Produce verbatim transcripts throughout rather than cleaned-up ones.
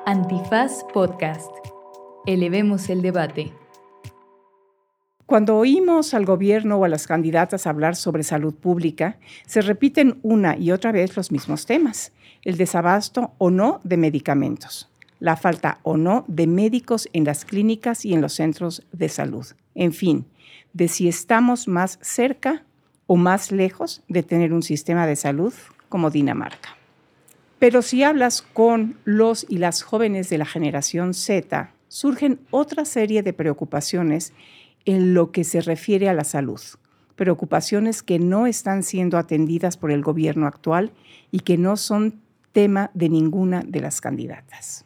Antifaz Podcast. Elevemos el debate. Cuando oímos al gobierno o a las candidatas hablar sobre salud pública, se repiten una y otra vez los mismos temas: el desabasto o no de medicamentos, la falta o no de médicos en las clínicas y en los centros de salud. En fin, de si estamos más cerca o más lejos de tener un sistema de salud como Dinamarca. Pero si hablas con los y las jóvenes de la generación Z, surgen otra serie de preocupaciones en lo que se refiere a la salud. Preocupaciones que no están siendo atendidas por el gobierno actual y que no son tema de ninguna de las candidatas.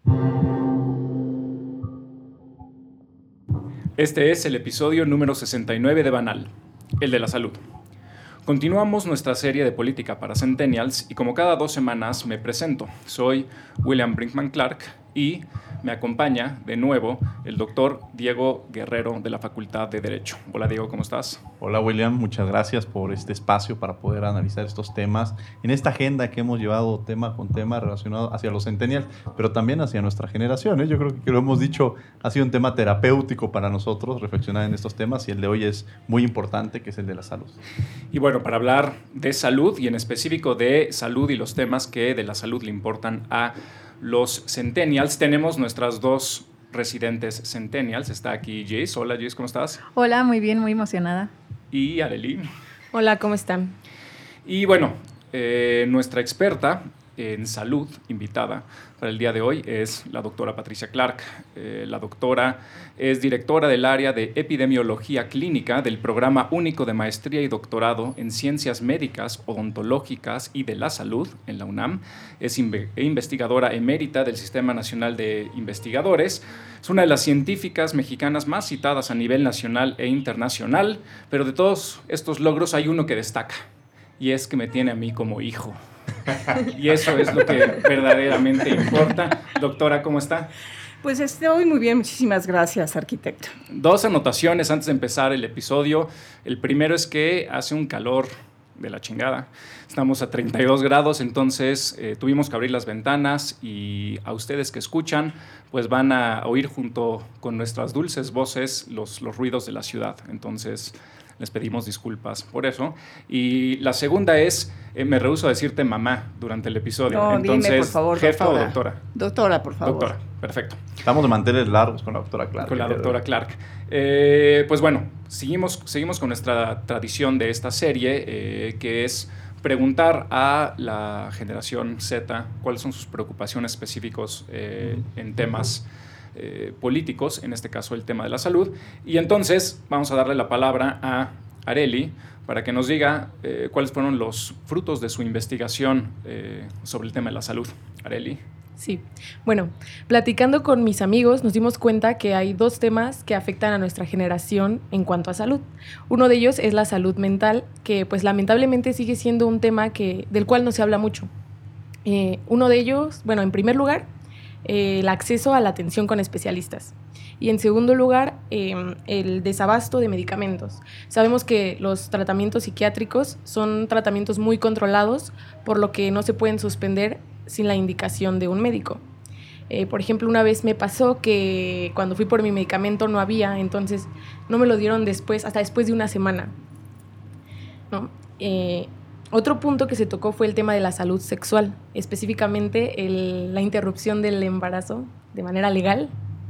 Este es el episodio número sesenta y nueve de Banal, el de la salud. Continuamos nuestra serie de política para Centennials y como cada dos semanas me presento. Soy William Brinkman Clark y me acompaña de nuevo el doctor Diego Guerrero de la Facultad de Derecho. Hola Diego, ¿cómo estás? Hola William, muchas gracias por este espacio para poder analizar estos temas en esta agenda que hemos llevado tema con tema relacionado hacia los Centennials, pero también hacia nuestra generación, ¿eh? Yo creo que lo hemos dicho, ha sido un tema terapéutico para nosotros reflexionar en estos temas y el de hoy es muy importante, que es el de la salud. Y bueno, para hablar de salud y en específico de salud y los temas que de la salud le importan a los Centennials, tenemos nuestras dos residentes Centennials. Está aquí Jess. Hola Jess, ¿cómo estás? Hola, muy bien, muy emocionada. Y Arely. Hola, ¿cómo están? Y bueno, eh, nuestra experta en salud invitada para el día de hoy es la doctora Patricia Clark. Eh, la doctora es directora del área de epidemiología clínica del Programa Único de Maestría y Doctorado en Ciencias Médicas, Odontológicas y de la Salud en la UNAM. Es inve- investigadora emérita del Sistema Nacional de Investigadores. Es una de las científicas mexicanas más citadas a nivel nacional e internacional, pero de todos estos logros hay uno que destaca, y es que me tiene a mí como hijo. Y eso es lo que verdaderamente importa. Doctora, ¿cómo está? Pues estoy muy bien, muchísimas gracias, arquitecto. Dos anotaciones antes de empezar el episodio. El primero es que hace un calor de la chingada. Estamos a treinta y dos grados, entonces eh, tuvimos que abrir las ventanas y a ustedes que escuchan, pues van a oír junto con nuestras dulces voces los, los ruidos de la ciudad. Entonces les pedimos disculpas por eso. Y la segunda es, eh, me rehúso a decirte mamá durante el episodio. No, Entonces, dime, por favor, ¿jefa doctora. o doctora? Doctora, por favor. Doctora, perfecto. Estamos de manteles largos con la doctora Clark. Con la doctora Clark. Eh, pues bueno, seguimos, seguimos con nuestra tradición de esta serie, eh, que es preguntar a la generación Z cuáles son sus preocupaciones específicos eh, en temas eh, políticos, en este caso el tema de la salud. Y entonces vamos a darle la palabra a Arely para que nos diga eh, cuáles fueron los frutos de su investigación eh, sobre el tema de la salud. Arely. Sí, bueno, platicando con mis amigos nos dimos cuenta que hay dos temas que afectan a nuestra generación en cuanto a salud. Uno de ellos es la salud mental, que pues lamentablemente sigue siendo un tema que, del cual no se habla mucho. Eh, uno de ellos, bueno, en primer lugar, eh, el acceso a la atención con especialistas. Y en segundo lugar, eh, el desabasto de medicamentos. Sabemos que los tratamientos psiquiátricos son tratamientos muy controlados, por lo que no se pueden suspender sin la indicación de un médico. Eh, por ejemplo, una vez me pasó que cuando fui por mi medicamento no había, entonces no me lo dieron después, hasta después de una semana, ¿no? Eh, otro punto que se tocó fue el tema de la salud sexual, específicamente el, la interrupción del embarazo de manera legal.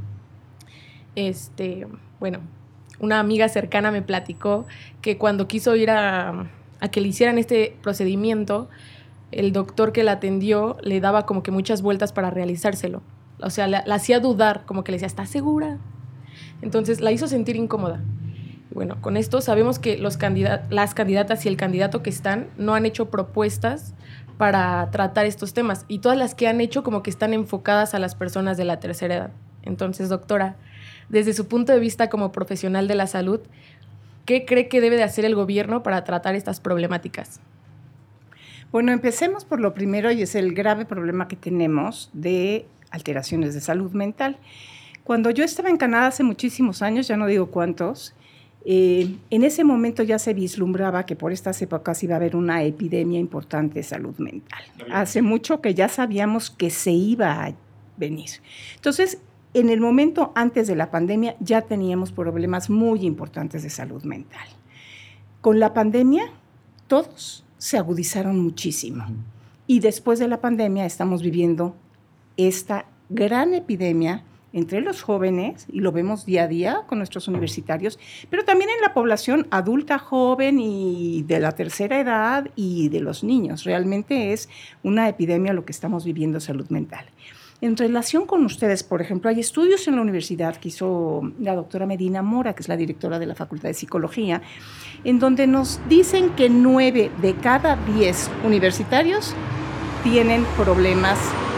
Este, bueno, una amiga cercana me platicó que cuando quiso ir a, a que le hicieran este procedimiento, el doctor que la atendió le daba como que muchas vueltas para realizárselo. O sea, la, la hacía dudar, como que le decía, ¿estás segura? Entonces la hizo sentir incómoda. Y bueno, con esto sabemos que los candidat- las candidatas y el candidato que están no han hecho propuestas para tratar estos temas. Y todas las que han hecho como que están enfocadas a las personas de la tercera edad. Entonces, doctora, desde su punto de vista como profesional de la salud, ¿qué cree que debe de hacer el gobierno para tratar estas problemáticas? Bueno, empecemos por lo primero, y es el grave problema que tenemos de alteraciones de salud mental. Cuando yo estaba en Canadá hace muchísimos años, ya no digo cuántos, eh, en ese momento ya se vislumbraba que por estas épocas iba a haber una epidemia importante de salud mental. Hace mucho que ya sabíamos que se iba a venir. Entonces, en el momento antes de la pandemia ya teníamos problemas muy importantes de salud mental. Con la pandemia, todos se agudizaron muchísimo. Uh-huh. Y después de la pandemia estamos viviendo esta gran epidemia entre los jóvenes, y lo vemos día a día con nuestros universitarios, pero también en la población adulta, joven y de la tercera edad y de los niños. Realmente es una epidemia lo que estamos viviendo en salud mental. En relación con ustedes, por ejemplo, hay estudios en la universidad que hizo la doctora Medina Mora, que es la directora de la Facultad de Psicología, en donde nos dicen que nueve de cada diez universitarios tienen problemas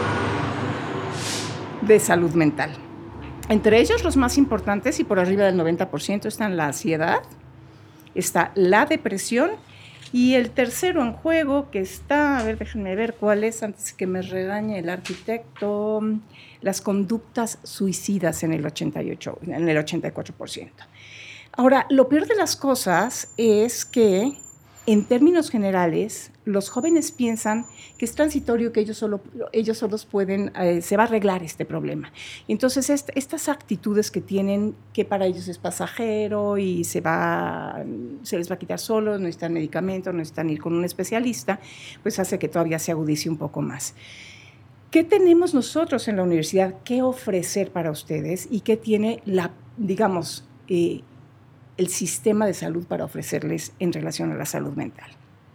de salud mental. Entre ellos, los más importantes, y por arriba del noventa por ciento, están la ansiedad, está la depresión, y el tercero en juego, que está, a ver, déjenme ver cuál es, antes que me regañe el arquitecto, las conductas suicidas en el ochenta y ocho, en el ochenta y cuatro por ciento. Ahora, lo peor de las cosas es que, en términos generales, los jóvenes piensan que es transitorio, que ellos, solo, ellos solos pueden, eh, se va a arreglar este problema. Entonces, est- estas actitudes que tienen, que para ellos es pasajero y se, va, se les va a quitar solos, no necesitan medicamentos, no necesitan ir con un especialista, pues hace que todavía se agudice un poco más. ¿Qué tenemos nosotros en la universidad? ¿Qué ofrecer para ustedes? ¿Y qué tiene, la, digamos, eh, el sistema de salud para ofrecerles en relación a la salud mental?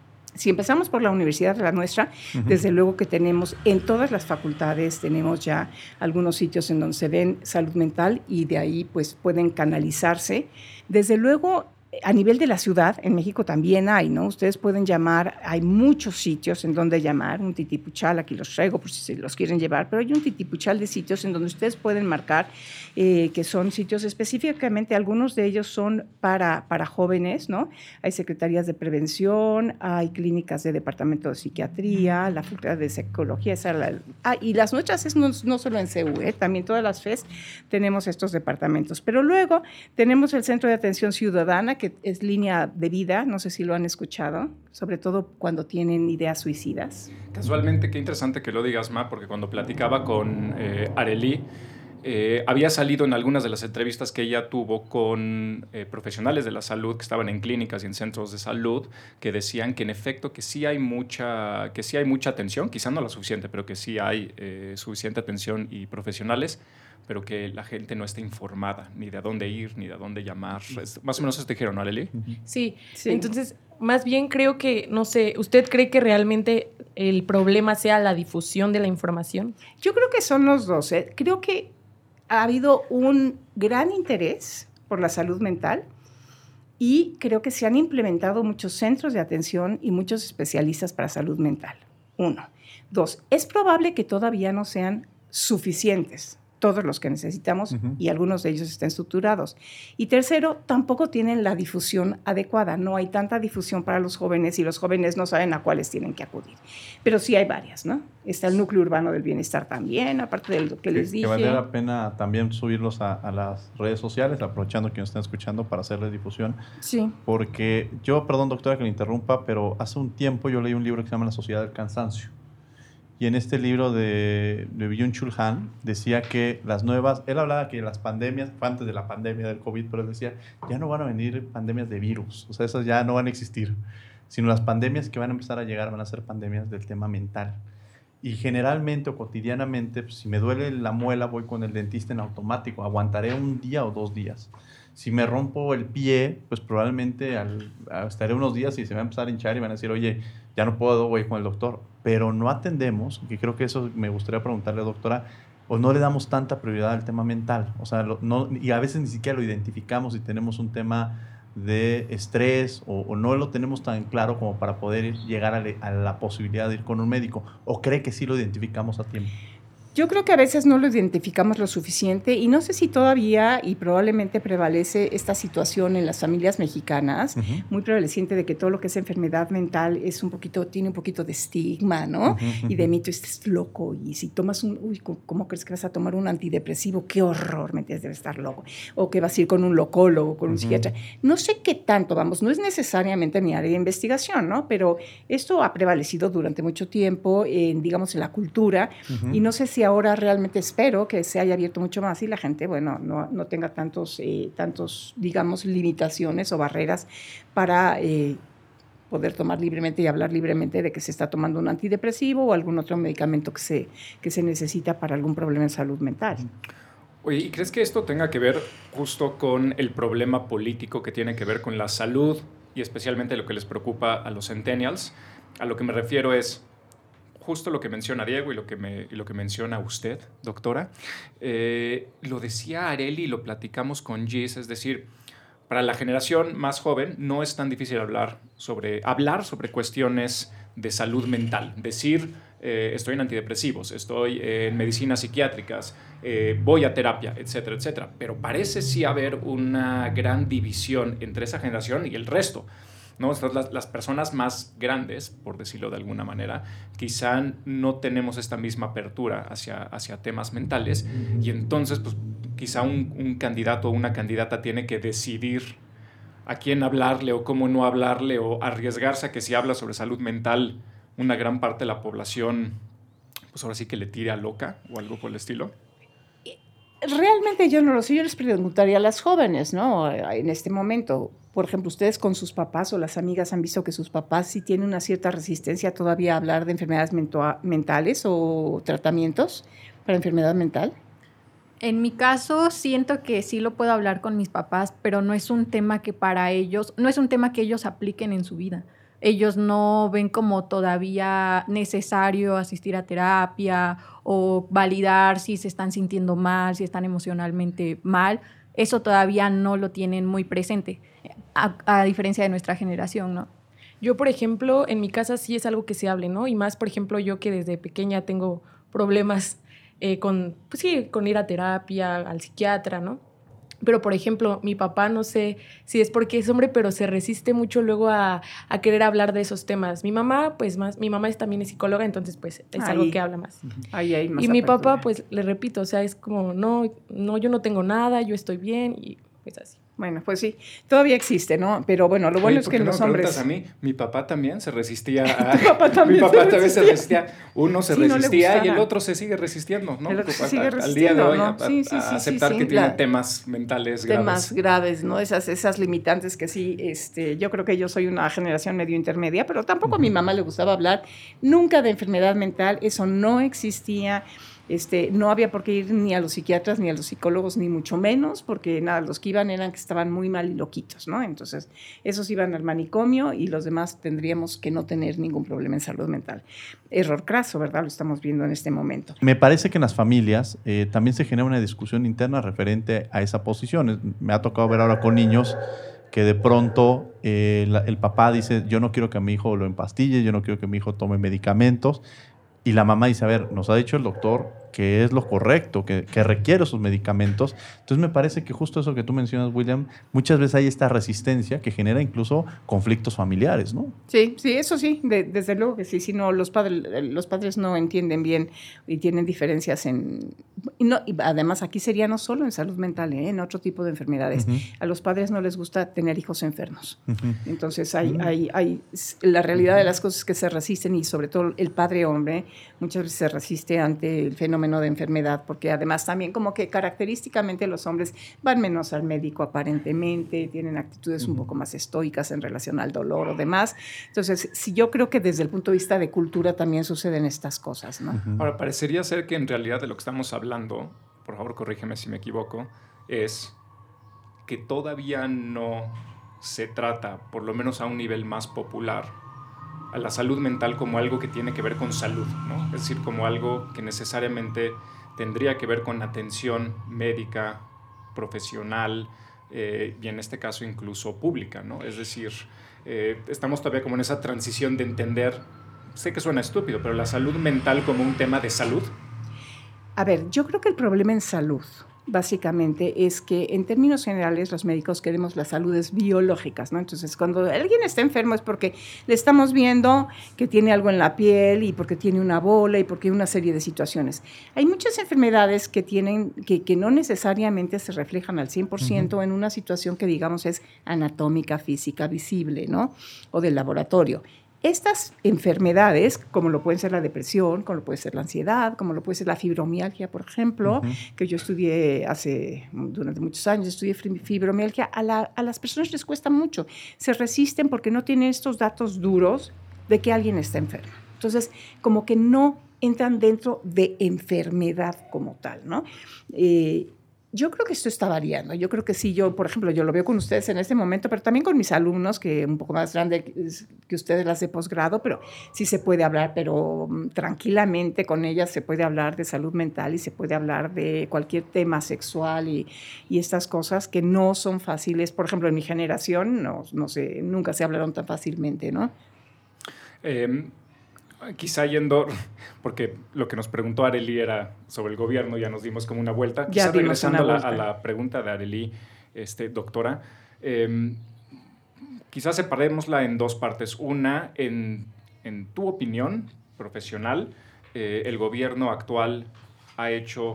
Si empezamos por la universidad, la nuestra, uh-huh. desde luego que tenemos en todas las facultades, tenemos ya algunos sitios en donde se ven salud mental y de ahí pues pueden canalizarse. Desde luego, a nivel de la ciudad, en México también hay, ¿no? Ustedes pueden llamar, hay muchos sitios en donde llamar, un titipuchal, aquí los traigo por si se los quieren llevar, pero hay un titipuchal de sitios en donde ustedes pueden marcar eh, que son sitios específicamente, algunos de ellos son para, para jóvenes, ¿no? Hay secretarías de prevención, hay clínicas de departamento de psiquiatría, la facultad de psicología, esa la, ah, y las nuestras es no, no solo en C U, ¿eh? También todas las F E S tenemos estos departamentos, pero luego tenemos el Centro de Atención Ciudadana, que es línea de vida, no sé si lo han escuchado, sobre todo cuando tienen ideas suicidas. Casualmente, qué interesante que lo digas, Ma, porque cuando platicaba con eh, Arely, eh, había salido en algunas de las entrevistas que ella tuvo con eh, profesionales de la salud que estaban en clínicas y en centros de salud, que decían que en efecto que sí hay mucha, que sí hay mucha atención, quizá no la suficiente, pero que sí hay eh, suficiente atención y profesionales, pero que la gente no está informada ni de a dónde ir, ni de a dónde llamar. Es, más o menos eso te dijeron, ¿no, Arely? Sí. sí, entonces, más bien creo que, no sé, ¿usted cree que realmente el problema sea la difusión de la información? Yo creo que son los dos. ¿eh? Creo que ha habido un gran interés por la salud mental y creo que se han implementado muchos centros de atención y muchos especialistas para salud mental. Uno. Dos, es probable que todavía no sean suficientes todos los que necesitamos, uh-huh. y algunos de ellos están estructurados. Y tercero, tampoco tienen la difusión adecuada. No hay tanta difusión para los jóvenes y los jóvenes no saben a cuáles tienen que acudir. Pero sí hay varias, ¿no? Está el núcleo urbano del bienestar también, aparte de lo que, que les dije. Que vale la pena también subirlos a, a las redes sociales, aprovechando que nos están escuchando para hacerles difusión. Sí. Porque yo, perdón, doctora, que le interrumpa, pero hace un tiempo yo leí un libro que se llama La Sociedad del Cansancio. Y en este libro de, de Byung-Chul Han decía que las nuevas, él hablaba que las pandemias, fue antes de la pandemia del COVID, pero él decía, ya no van a venir pandemias de virus, o sea, esas ya no van a existir, sino las pandemias que van a empezar a llegar van a ser pandemias del tema mental. Y generalmente o cotidianamente, pues, si me duele la muela, voy con el dentista en automático, aguantaré un día o dos días. Si me rompo el pie, pues probablemente al, estaré unos días y se me va a empezar a hinchar y van a decir, oye, ya no puedo, voy con el doctor. Pero no atendemos, que creo que eso me gustaría preguntarle, doctora, o no le damos tanta prioridad al tema mental. O sea, lo, no, y a veces ni siquiera lo identificamos si tenemos un tema de estrés o, o no lo tenemos tan claro como para poder llegar a, le, a la posibilidad de ir con un médico. ¿O cree que sí lo identificamos a tiempo? Yo creo que a veces no lo identificamos lo suficiente y no sé si todavía y probablemente prevalece esta situación en las familias mexicanas, uh-huh. muy prevaleciente de que todo lo que es enfermedad mental es un poquito, tiene un poquito de estigma, ¿no? Uh-huh. Y de mito, estás loco y si tomas un, uy, ¿cómo crees que vas a tomar un antidepresivo? ¡Qué horror! Me tienes de estar loco. O que vas a ir con un locólogo, con un uh-huh. psiquiatra. No sé qué tanto, vamos, no es necesariamente mi área de investigación, ¿no? Pero esto ha prevalecido durante mucho tiempo, en, digamos, en la cultura uh-huh. y no sé si ahora realmente espero que se haya abierto mucho más y la gente, bueno, no, no tenga tantos, eh, tantos, digamos, limitaciones o barreras para eh, poder tomar libremente y hablar libremente de que se está tomando un antidepresivo o algún otro medicamento que se, que se necesita para algún problema en salud mental. Oye, ¿y crees que esto tenga que ver justo con el problema político que tiene que ver con la salud y especialmente lo que les preocupa a los centennials? A lo que me refiero es justo lo que menciona Diego y lo que, me, y lo que menciona usted, doctora. Eh, lo decía Areli y lo platicamos con Gis, es decir, para la generación más joven no es tan difícil hablar sobre, hablar sobre cuestiones de salud mental. Decir, eh, estoy en antidepresivos, estoy en medicinas psiquiátricas, eh, voy a terapia, etcétera, etcétera. Pero parece sí haber una gran división entre esa generación y el resto, ¿no? Las, las personas más grandes, por decirlo de alguna manera, quizá no tenemos esta misma apertura hacia, hacia temas mentales y entonces pues, quizá un, un candidato o una candidata tiene que decidir a quién hablarle o cómo no hablarle o arriesgarse a que si habla sobre salud mental una gran parte de la población pues ahora sí que le tire a loca o algo por el estilo. Realmente yo no lo sé, yo les preguntaría a las jóvenes, ¿no? En este momento, por ejemplo, ustedes con sus papás o las amigas han visto que sus papás sí tienen una cierta resistencia todavía a hablar de enfermedades mentua- mentales o tratamientos para enfermedad mental. En mi caso, siento que sí lo puedo hablar con mis papás, pero no es un tema que para ellos, no es un tema que ellos apliquen en su vida. Ellos no ven como todavía necesario asistir a terapia o validar si se están sintiendo mal, si están emocionalmente mal. Eso todavía no lo tienen muy presente, a, a diferencia de nuestra generación, ¿no? Yo, por ejemplo, en mi casa sí es algo que se hable, ¿no? Y más, por ejemplo, yo que desde pequeña tengo problemas eh, con, pues sí, con ir a terapia, al psiquiatra, ¿no? Pero, por ejemplo, mi papá, no sé si es porque es hombre, pero se resiste mucho luego a, a querer hablar de esos temas. Mi mamá, pues más, mi mamá es, también es psicóloga, entonces pues es Ahí. algo que habla más. Ahí hay más y mi apertura. papá, pues le repito, o sea, es como, no, no, yo no tengo nada, yo estoy bien y pues así. Bueno, pues sí, todavía existe, ¿no? Pero bueno, lo bueno Oye, es ¿por que qué no los me hombres... preguntas a mí? Mi papá también se resistía a... Tu papá también mi papá se también se resistía. resistía. Uno se Sí, no le resistía y el gustaba. otro se sigue resistiendo, ¿no? El otro se A- sigue a- Al día de resistiendo, hoy, ¿no? a, a- Sí, sí, a sí, aceptar sí, que sí. tiene La- temas mentales temas graves. graves, ¿no? Esas, esas limitantes que sí, este, yo creo que yo soy una generación medio intermedia, pero tampoco a mi mamá le gustaba hablar nunca de enfermedad mental, eso no existía. Este, no había por qué ir ni a los psiquiatras ni a los psicólogos, ni mucho menos, porque nada, los que iban eran que estaban muy mal y loquitos, ¿no? Entonces, esos iban al manicomio y los demás tendríamos que no tener ningún problema en salud mental. Error craso, ¿verdad? Lo estamos viendo en este momento. Me parece que en las familias eh, también se genera una discusión interna referente a esa posición. Es- Me ha tocado ver ahora con niños que de pronto eh, la- el papá dice, yo no quiero que a mi hijo lo empastille, yo no quiero que mi hijo tome medicamentos. Y la mamá dice, a ver, nos ha dicho el doctor que es lo correcto, que, que requiere esos medicamentos. Entonces me parece que justo eso que tú mencionas, William, muchas veces hay esta resistencia que genera incluso conflictos familiares, ¿no? Sí, sí, eso sí, de- desde luego que sí, si no, los padres, los padres no entienden bien y tienen diferencias en... Y no, y además aquí sería no solo en salud mental, ¿eh? En otro tipo de enfermedades. Ujú. A los padres no les gusta tener hijos enfermos. Ujú. Entonces hay, Mm. hay, hay, la realidad de las cosas que se resisten y sobre todo el padre hombre muchas veces se resiste ante el fenómeno de enfermedad porque además también como que característicamente los hombres van menos al médico aparentemente, tienen actitudes un Ujú. poco más estoicas en relación al dolor o demás. Entonces, sí, yo creo que desde el punto de vista de cultura también suceden estas cosas, ¿no? Ujú. Ahora, parecería ser que en realidad de lo que estamos hablando, por favor corrígeme si me equivoco, es que todavía no se trata, por lo menos a un nivel más popular, a la salud mental como algo que tiene que ver con salud, ¿no? Es decir, como algo que necesariamente tendría que ver con atención médica, profesional, eh, y en este caso incluso pública, ¿no? Es decir, eh, estamos todavía como en esa transición de entender, sé que suena estúpido, pero la salud mental como un tema de salud. A ver, yo creo que el problema en salud, básicamente, es que en términos generales los médicos queremos las saludes biológicas, ¿no? Entonces, cuando alguien está enfermo es porque le estamos viendo que tiene algo en la piel y porque tiene una bola y porque hay una serie de situaciones. Hay muchas enfermedades que, tienen, que, que no necesariamente se reflejan al cien por ciento uh-huh. en una situación que, digamos, es anatómica, física, visible, ¿no? O del laboratorio. estas enfermedades, como lo pueden ser la depresión, como lo puede ser la ansiedad, como lo puede ser la fibromialgia, por ejemplo, uh-huh. que yo estudié hace, durante muchos años, estudié fibromialgia, a, la, a las personas les cuesta mucho. Se resisten porque no tienen estos datos duros de que alguien está enfermo. Entonces, como que no entran dentro de enfermedad como tal, ¿no? Eh, Yo creo que esto está variando. Yo creo que sí, yo, por ejemplo, yo lo veo con ustedes en este momento, pero también con mis alumnos, que un poco más grande que ustedes, las de posgrado, pero sí se puede hablar, pero tranquilamente con ellas se puede hablar de salud mental y se puede hablar de cualquier tema sexual y, y estas cosas que no son fáciles. Por ejemplo, en mi generación, no, no sé, nunca se hablaron tan fácilmente, ¿no? Eh, Quizá yendo, porque lo que nos preguntó Arely era sobre el gobierno, ya nos dimos como una vuelta. Ya Quizá regresando una a, la, vuelta. a la pregunta de Arely, este, doctora, eh, quizás separémosla en dos partes. Una, en, en tu opinión profesional, eh, ¿el gobierno actual ha hecho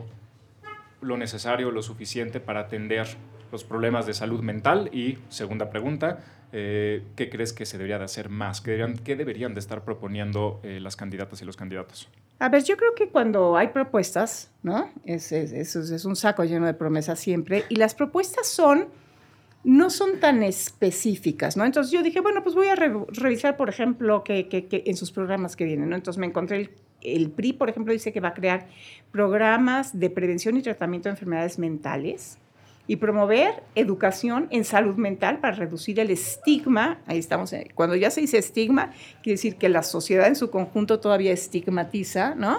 lo necesario, lo suficiente para atender los problemas de salud mental? Y segunda pregunta, Eh, ¿qué crees que se debería de hacer más? ¿Qué deberían, qué deberían de estar proponiendo eh, las candidatas y los candidatos? A ver, yo creo que cuando hay propuestas, ¿no? Es, es, es, es un saco lleno de promesas siempre, y las propuestas son, no son tan específicas, ¿no? Entonces yo dije, bueno, pues voy a re revisar, por ejemplo, que, que, que en sus programas que vienen, ¿no? Entonces me encontré, el, el P R I, por ejemplo, dice que va a crear programas de prevención y tratamiento de enfermedades mentales, y promover educación en salud mental para reducir el estigma. Ahí estamos. Cuando ya se dice estigma, quiere decir que la sociedad en su conjunto todavía estigmatiza, ¿no?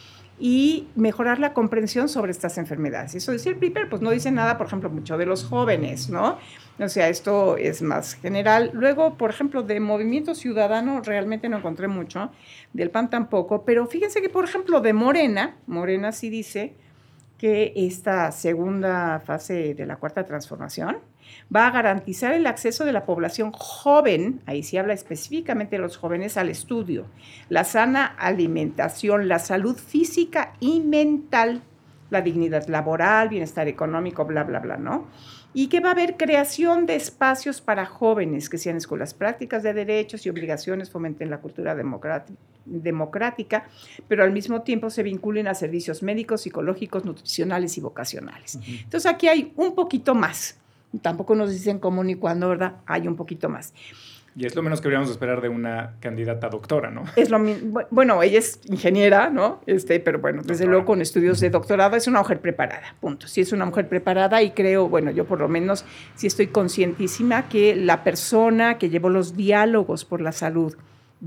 Y mejorar la comprensión sobre estas enfermedades. Eso dice el P R I, pero pues no dice nada, por ejemplo, mucho de los jóvenes, ¿no? O sea, esto es más general. Luego, por ejemplo, de Movimiento Ciudadano realmente no encontré mucho, del P A N tampoco, pero fíjense que, por ejemplo, de Morena, Morena sí dice que esta segunda fase de la Cuarta Transformación va a garantizar el acceso de la población joven, ahí sí habla específicamente de los jóvenes, al estudio, la sana alimentación, la salud física y mental, la dignidad laboral, bienestar económico, bla, bla, bla, ¿no? Y que va a haber creación de espacios para jóvenes, que sean escuelas prácticas de derechos y obligaciones, fomenten la cultura democrática, pero al mismo tiempo se vinculen a servicios médicos, psicológicos, nutricionales y vocacionales. Uh-huh. Entonces aquí hay un poquito más. Tampoco nos dicen cómo ni cuándo, ¿verdad? Hay un poquito más. Y es lo menos que deberíamos esperar de una candidata doctora, ¿no? Es lo mismo. Bueno, ella es ingeniera, ¿no? Este, pero bueno, desde doctora. Luego con estudios de doctorado es una mujer preparada, punto. Sí es una mujer preparada y creo, bueno, yo por lo menos sí estoy conscientísima que la persona que llevó los diálogos por la salud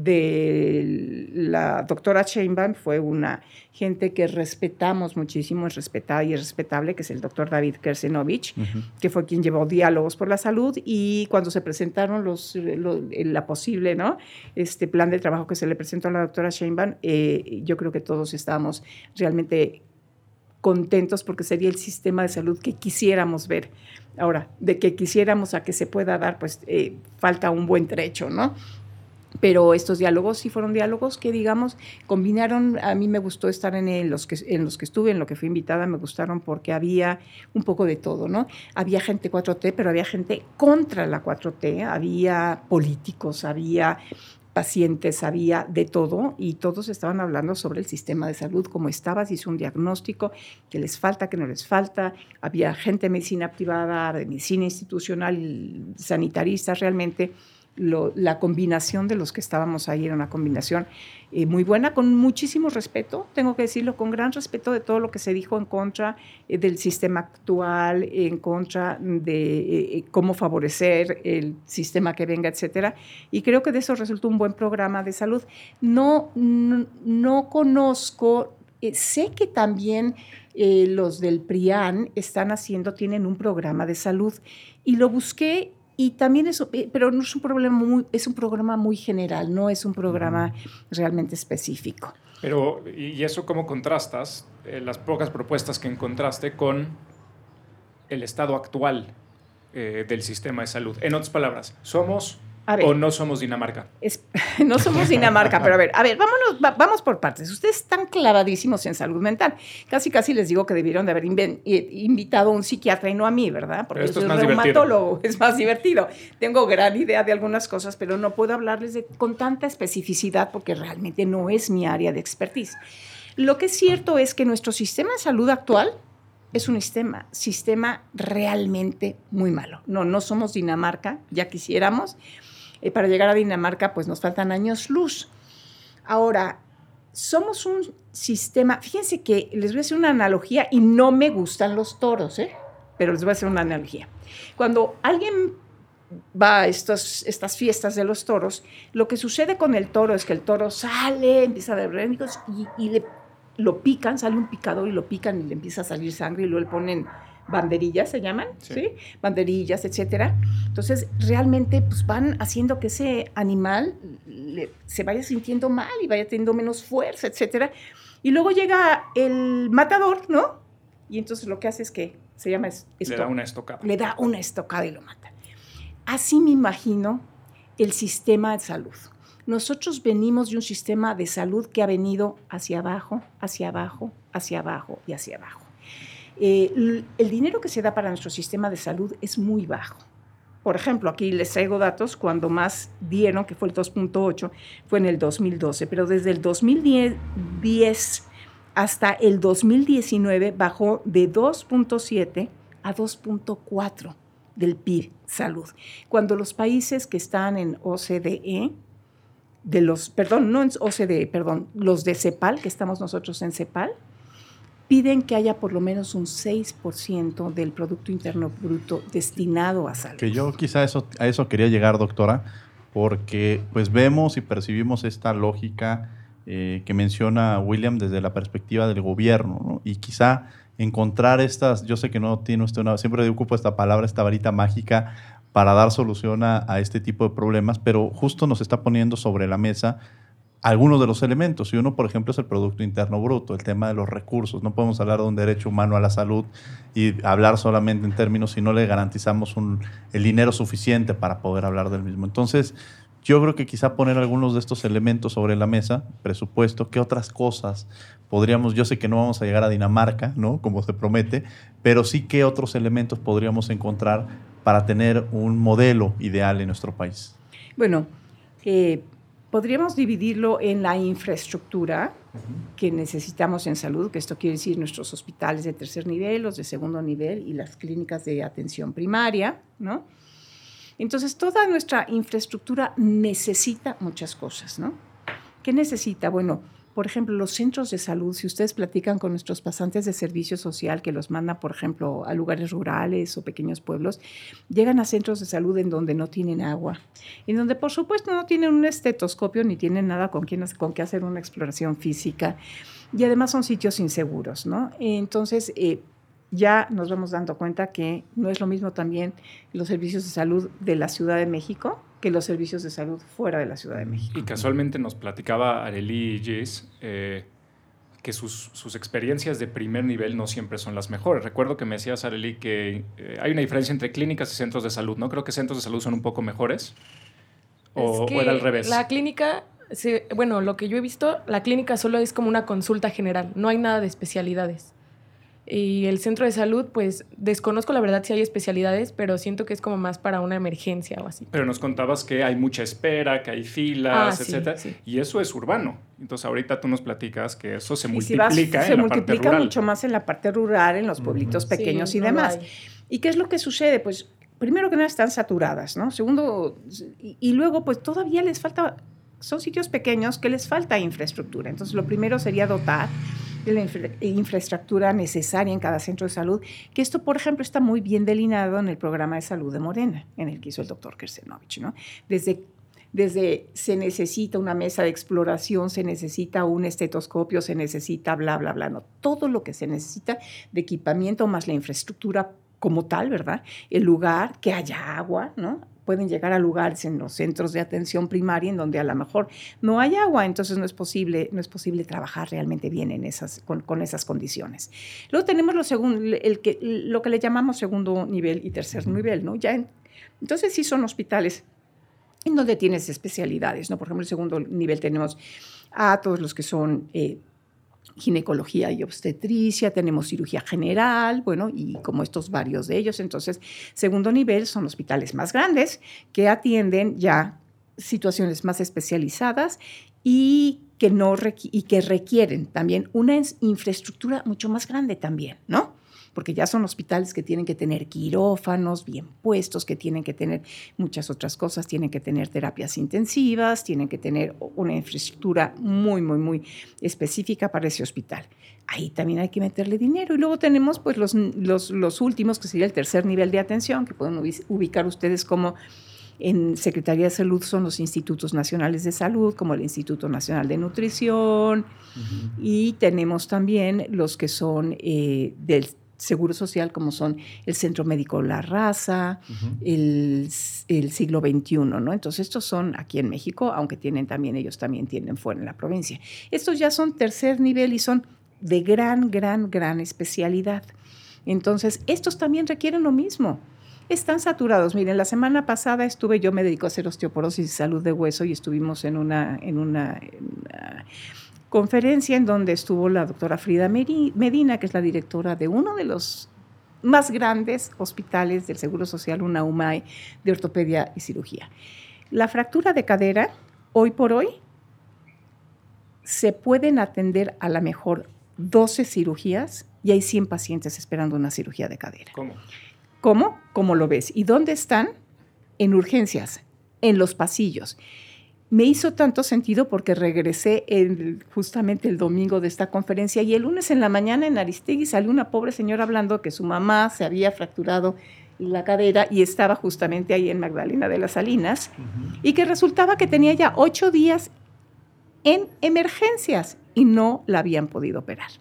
de la doctora Sheinbaum fue una gente que respetamos muchísimo, es respetada y es respetable, que es el doctor David Kersenovich, uh-huh. que fue quien llevó diálogos por la salud, y cuando se presentaron los, los, la posible, ¿no? este plan de trabajo que se le presentó a la doctora Sheinbaum, eh, yo creo que todos estábamos realmente contentos porque sería el sistema de salud que quisiéramos ver. Ahora, de que quisiéramos a que se pueda dar, pues eh, falta un buen trecho, ¿no? Pero estos diálogos sí fueron diálogos que, digamos, combinaron. A mí me gustó estar en los que, en los que estuve, en lo que fui invitada, me gustaron porque había un poco de todo, ¿no? Había gente cuatro T, pero había gente contra la cuatro T, había políticos, había pacientes, había de todo, y todos estaban hablando sobre el sistema de salud, cómo estaba, se hizo un diagnóstico, qué les falta, qué no les falta. Había gente de medicina privada, de medicina institucional, sanitaristas, realmente. Lo, la combinación de los que estábamos ahí era una combinación eh, muy buena, con muchísimo respeto, tengo que decirlo, con gran respeto de todo lo que se dijo en contra eh, del sistema actual, en contra de eh, cómo favorecer el sistema que venga, etcétera. Y creo que de eso resultó un buen programa de salud. No, no, no conozco, eh, sé que también eh, los del P R I A N están haciendo, tienen un programa de salud, y lo busqué. Y también eso, pero no es un problema muy, es un programa muy general, no es un programa realmente específico. Pero, ¿y eso cómo contrastas eh, las pocas propuestas que encontraste con el estado actual eh, del sistema de salud? En otras palabras, somos A ver, ¿O no somos Dinamarca? Es, no somos Dinamarca, pero a ver, a ver, vámonos, va, vamos por partes. Ustedes están clavadísimos en salud mental. Casi, casi les digo que debieron de haber inven, invitado a un psiquiatra y no a mí, ¿verdad? Porque esto yo es soy más reumatólogo, divertido. es más divertido. Tengo gran idea de algunas cosas, pero no puedo hablarles de, con tanta especificidad porque realmente no es mi área de expertise. Lo que es cierto es que nuestro sistema de salud actual es un sistema, sistema realmente muy malo. No, no somos Dinamarca, ya quisiéramos. Eh, para llegar a Dinamarca, pues nos faltan años luz. Ahora, somos un sistema, fíjense que les voy a hacer una analogía y no me gustan los toros, ¿eh? Pero les voy a hacer una analogía. Cuando alguien va a estos, estas fiestas de los toros, lo que sucede con el toro es que el toro sale, empieza a dar rémicos y, y le, lo pican, sale un picador y lo pican y le empieza a salir sangre y luego le ponen banderillas, se llaman, ¿sí? ¿Sí? Banderillas, etcétera. Entonces, realmente pues, van haciendo que ese animal le, se vaya sintiendo mal y vaya teniendo menos fuerza, etcétera. Y luego llega el matador, ¿no? Y entonces lo que hace es que se llama... Esto, le da una estocada. Le da una estocada y lo mata. Así me imagino el sistema de salud. Nosotros venimos de un sistema de salud que ha venido hacia abajo, hacia abajo, hacia abajo y hacia abajo. Eh, el dinero que se da para nuestro sistema de salud es muy bajo. Por ejemplo, aquí les traigo datos, cuando más dieron, que fue el dos punto ocho, fue en el dos mil doce, pero desde el dos mil diez hasta el dos mil diecinueve bajó de dos punto siete a dos punto cuatro del P I B salud. Cuando los países que están en O C D E, de los, perdón, no en O C D E, perdón, los de CEPAL, que estamos nosotros en CEPAL, piden que haya por lo menos un seis por ciento del Producto Interno Bruto destinado a salud. Que yo quizá eso, a eso quería llegar, doctora, porque pues vemos y percibimos esta lógica eh, que menciona William desde la perspectiva del gobierno, ¿no? Y quizá encontrar estas, yo sé que no tiene usted una, siempre ocupo esta palabra, esta varita mágica para dar solución a, a este tipo de problemas, pero justo nos está poniendo sobre la mesa algunos de los elementos, y uno, por ejemplo, es el Producto Interno Bruto, el tema de los recursos. No podemos hablar de un derecho humano a la salud y hablar solamente en términos si no le garantizamos un, el dinero suficiente para poder hablar del mismo. Entonces, yo creo que quizá poner algunos de estos elementos sobre la mesa, presupuesto, ¿qué otras cosas podríamos? Yo sé que no vamos a llegar a Dinamarca, ¿no? Como se promete, pero sí qué otros elementos podríamos encontrar para tener un modelo ideal en nuestro país. Bueno, eh, podríamos dividirlo en la infraestructura que necesitamos en salud, que esto quiere decir nuestros hospitales de tercer nivel, los de segundo nivel y las clínicas de atención primaria, ¿no? Entonces, toda nuestra infraestructura necesita muchas cosas, ¿no? ¿Qué necesita? Bueno, por ejemplo, los centros de salud, si ustedes platican con nuestros pasantes de servicio social que los mandan, por ejemplo, a lugares rurales o pequeños pueblos, llegan a centros de salud en donde no tienen agua, en donde, por supuesto, no tienen un estetoscopio ni tienen nada con qué con qué hacer una exploración física, y además son sitios inseguros, ¿no? Entonces, eh, ya nos vamos dando cuenta que no es lo mismo también los servicios de salud de la Ciudad de México que los servicios de salud fuera de la Ciudad de México. Y casualmente nos platicaba Arely Gis eh, que sus, sus experiencias de primer nivel no siempre son las mejores. Recuerdo que me decías, Arely, que eh, hay una diferencia entre clínicas y centros de salud, ¿no? Creo que centros de salud son un poco mejores. O, es que o era al revés. La clínica, se, bueno, lo que yo he visto, la clínica solo es como una consulta general, no hay nada de especialidades. Y el centro de salud, pues desconozco la verdad si hay especialidades, pero siento que es como más para una emergencia o así. Pero nos contabas que hay mucha espera, que hay filas, ah, etcétera, sí, sí. Y eso es urbano. Entonces ahorita tú nos platicas que eso se y multiplica si vas, en se la multiplica parte rural. mucho más en la parte rural, en los pueblitos uh-huh. pequeños sí, y no demás. ¿Y qué es lo que sucede? Pues primero que nada están saturadas, ¿no? Segundo, y, y luego pues todavía les falta, son sitios pequeños que les falta infraestructura. Entonces lo primero sería dotar de la infra- infraestructura necesaria en cada centro de salud, que esto, por ejemplo, está muy bien delineado en el programa de salud de Morena, en el que hizo el doctor Kersenovich, ¿no? Desde, desde se necesita una mesa de exploración, se necesita un estetoscopio, se necesita bla, bla, bla, no. Todo lo que se necesita de equipamiento más la infraestructura como tal, ¿verdad? El lugar, que haya agua, ¿no? Pueden llegar a lugares en los centros de atención primaria en donde a lo mejor no hay agua, entonces no es posible, no es posible trabajar realmente bien en esas, con, con esas condiciones. Luego tenemos lo, segun, el que, lo que le llamamos segundo nivel y tercer nivel, ¿no? Ya en, entonces sí son hospitales en donde tienes especialidades, ¿no? Por ejemplo, en el segundo nivel tenemos a todos los que son eh, ginecología y obstetricia, tenemos cirugía general, bueno, y como estos varios de ellos. Entonces, segundo nivel son hospitales más grandes que atienden ya situaciones más especializadas y que, no requ- y que requieren también una infraestructura mucho más grande también, ¿no? Porque ya son hospitales que tienen que tener quirófanos bien puestos, que tienen que tener muchas otras cosas, tienen que tener terapias intensivas, tienen que tener una infraestructura muy, muy, muy específica para ese hospital. Ahí también hay que meterle dinero. Y luego tenemos pues, los, los, los últimos, que sería el tercer nivel de atención, que pueden ubicar ustedes como en Secretaría de Salud son los Institutos Nacionales de Salud, como el Instituto Nacional de Nutrición, uh-huh. Y tenemos también los que son eh, del Seguro Social, como son el Centro Médico La Raza, uh-huh. el, el Siglo veintiuno, ¿no? Entonces, estos son aquí en México, aunque tienen también, ellos también tienen fuera en la provincia. Estos ya son tercer nivel y son de gran, gran, gran especialidad. Entonces, estos también requieren lo mismo. Están saturados. Miren, la semana pasada estuve, yo me dedico a hacer osteoporosis y salud de hueso y estuvimos en una, en una, en una conferencia en donde estuvo la doctora Frida Medina, que es la directora de uno de los más grandes hospitales del Seguro Social, una U M A I, de ortopedia y cirugía. La fractura de cadera, hoy por hoy, se pueden atender a la mejor doce cirugías y hay cien pacientes esperando una cirugía de cadera. ¿Cómo? ¿Cómo? ¿Cómo lo ves? ¿Y dónde están? En urgencias, en los pasillos. Me hizo tanto sentido porque regresé el, justamente el domingo de esta conferencia y el lunes en la mañana en Aristegui salió una pobre señora hablando que su mamá se había fracturado la cadera y estaba justamente ahí en Magdalena de las Salinas, uh-huh. Y que resultaba que tenía ya ocho días en emergencias y no la habían podido operar.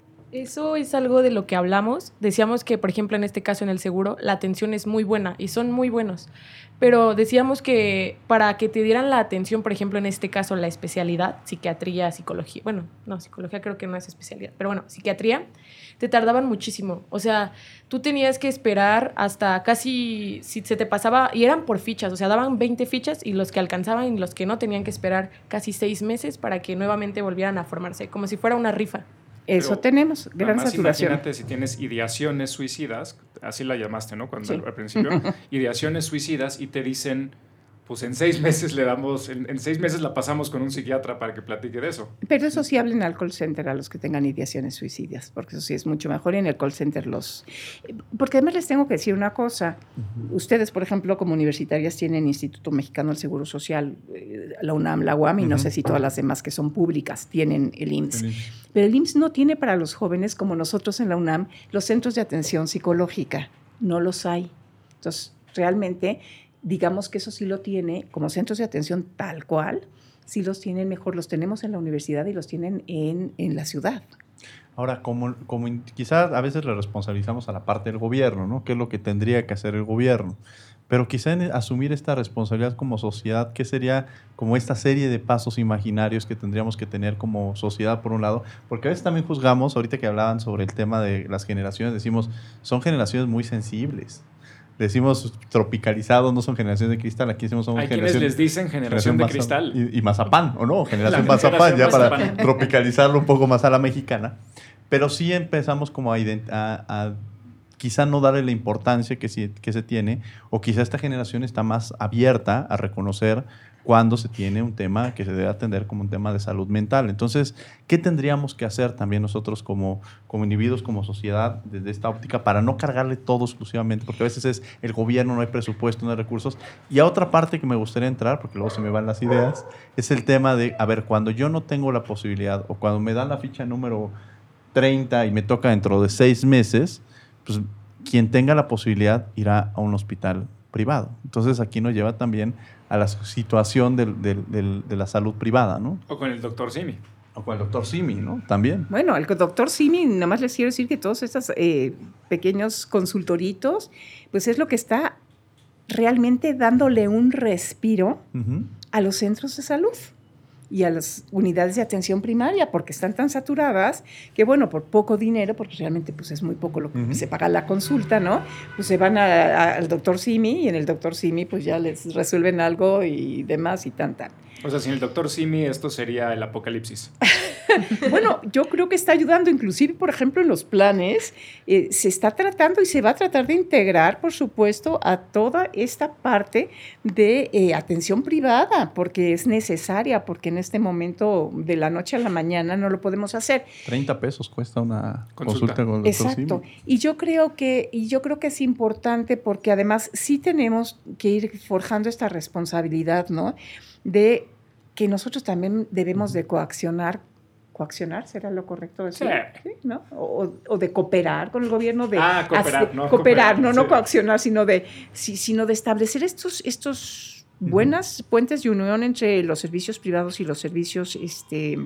Eso es algo de lo que hablamos. Decíamos que, por ejemplo, en este caso en el seguro, la atención es muy buena y son muy buenos. Pero decíamos que para que te dieran la atención, por ejemplo, en este caso la especialidad, psiquiatría, psicología, bueno, no, psicología creo que no es especialidad, pero bueno, psiquiatría, te tardaban muchísimo. O sea, tú tenías que esperar hasta casi, si se te pasaba, y eran por fichas, o sea, daban veinte fichas y los que alcanzaban y los que no tenían que esperar casi seis meses para que nuevamente volvieran a formarse, como si fuera una rifa. Eso Pero tenemos, gran saturación. Imagínate si tienes ideaciones suicidas, así la llamaste, ¿no? Cuando sí. al, al principio, ideaciones suicidas y te dicen, pues en seis meses le damos, en, en seis meses la pasamos con un psiquiatra para que platique de eso. Pero eso sí hablen al call center a los que tengan ideaciones suicidas, porque eso sí es mucho mejor y en el call center los... Porque además les tengo que decir una cosa, uh-huh. Ustedes, por ejemplo, como universitarias tienen Instituto Mexicano del Seguro Social, la UNAM, la U A M, y uh-huh. no sé si todas las demás que son públicas tienen el I M S S. Uh-huh. Pero el I M S S no tiene para los jóvenes, como nosotros en la UNAM, los centros de atención psicológica. No los hay. Entonces, realmente... digamos que eso sí lo tiene, como centros de atención tal cual, sí los tienen mejor, los tenemos en la universidad y los tienen en, en la ciudad. Ahora, como, como quizás a veces le responsabilizamos a la parte del gobierno, ¿no? ¿Qué es lo que tendría que hacer el gobierno? Pero quizá en asumir esta responsabilidad como sociedad, ¿qué sería como esta serie de pasos imaginarios que tendríamos que tener como sociedad por un lado? Porque a veces también juzgamos, ahorita que hablaban sobre el tema de las generaciones, decimos, son generaciones muy sensibles. Decimos tropicalizados, no son generaciones de cristal. Aquí decimos somos hay generación... quienes les dicen generación, generación de cristal. Y, y mazapán, ¿o no? Generación mazapán, ya mazapán. Para tropicalizarlo un poco más a la mexicana. Pero sí empezamos como a, ident- a, a quizá no darle la importancia que, sí, que se tiene, o quizá esta generación está más abierta a reconocer cuando se tiene un tema que se debe atender como un tema de salud mental. Entonces, ¿qué tendríamos que hacer también nosotros como, como individuos, como sociedad, desde esta óptica, para no cargarle todo exclusivamente? Porque a veces es el gobierno, no hay presupuesto, no hay recursos. Y a otra parte que me gustaría entrar, porque luego se me van las ideas, es el tema de, a ver, cuando yo no tengo la posibilidad, o cuando me dan la ficha número treinta y me toca dentro de seis meses, pues quien tenga la posibilidad irá a un hospital privado. Entonces, aquí nos lleva también a la situación del, del, del, de la salud privada, ¿no? O con el doctor Simi. O con el doctor Simi, ¿no? También. Bueno, el doctor Simi, nada más les quiero decir que todos estos eh, pequeños consultoritos, pues es lo que está realmente dándole un respiro uh-huh. a los centros de salud. y a las unidades de atención primaria, porque están tan saturadas que, bueno, por poco dinero, porque realmente pues es muy poco lo que uh-huh. se paga la consulta, ¿no? Pues se van a, a, al doctor Simi y en el doctor Simi pues ya les resuelven algo y demás y tan, tan. O sea, sin el doctor Simi esto sería el apocalipsis. Bueno, yo creo que está ayudando, inclusive, por ejemplo, en los planes, eh, se está tratando y se va a tratar de integrar, por supuesto, a toda esta parte de eh, atención privada, porque es necesaria, porque en este momento, de la noche a la mañana, no lo podemos hacer. treinta pesos cuesta una consulta, consulta con el doctor Exacto. Simi. Y yo creo que, y yo creo que es importante porque además sí tenemos que ir forjando esta responsabilidad, ¿no? De que nosotros también debemos de coaccionar. ¿Coaccionar será lo correcto decir? Sí. ¿Sí? ¿No? O, o de cooperar con el gobierno. De ah, cooperar, hacer, no. Cooperar, cooperar, no, sí. no coaccionar, sino de, sí, sino de establecer estos, estos uh-huh. buenas puentes de unión entre los servicios privados y los servicios, este,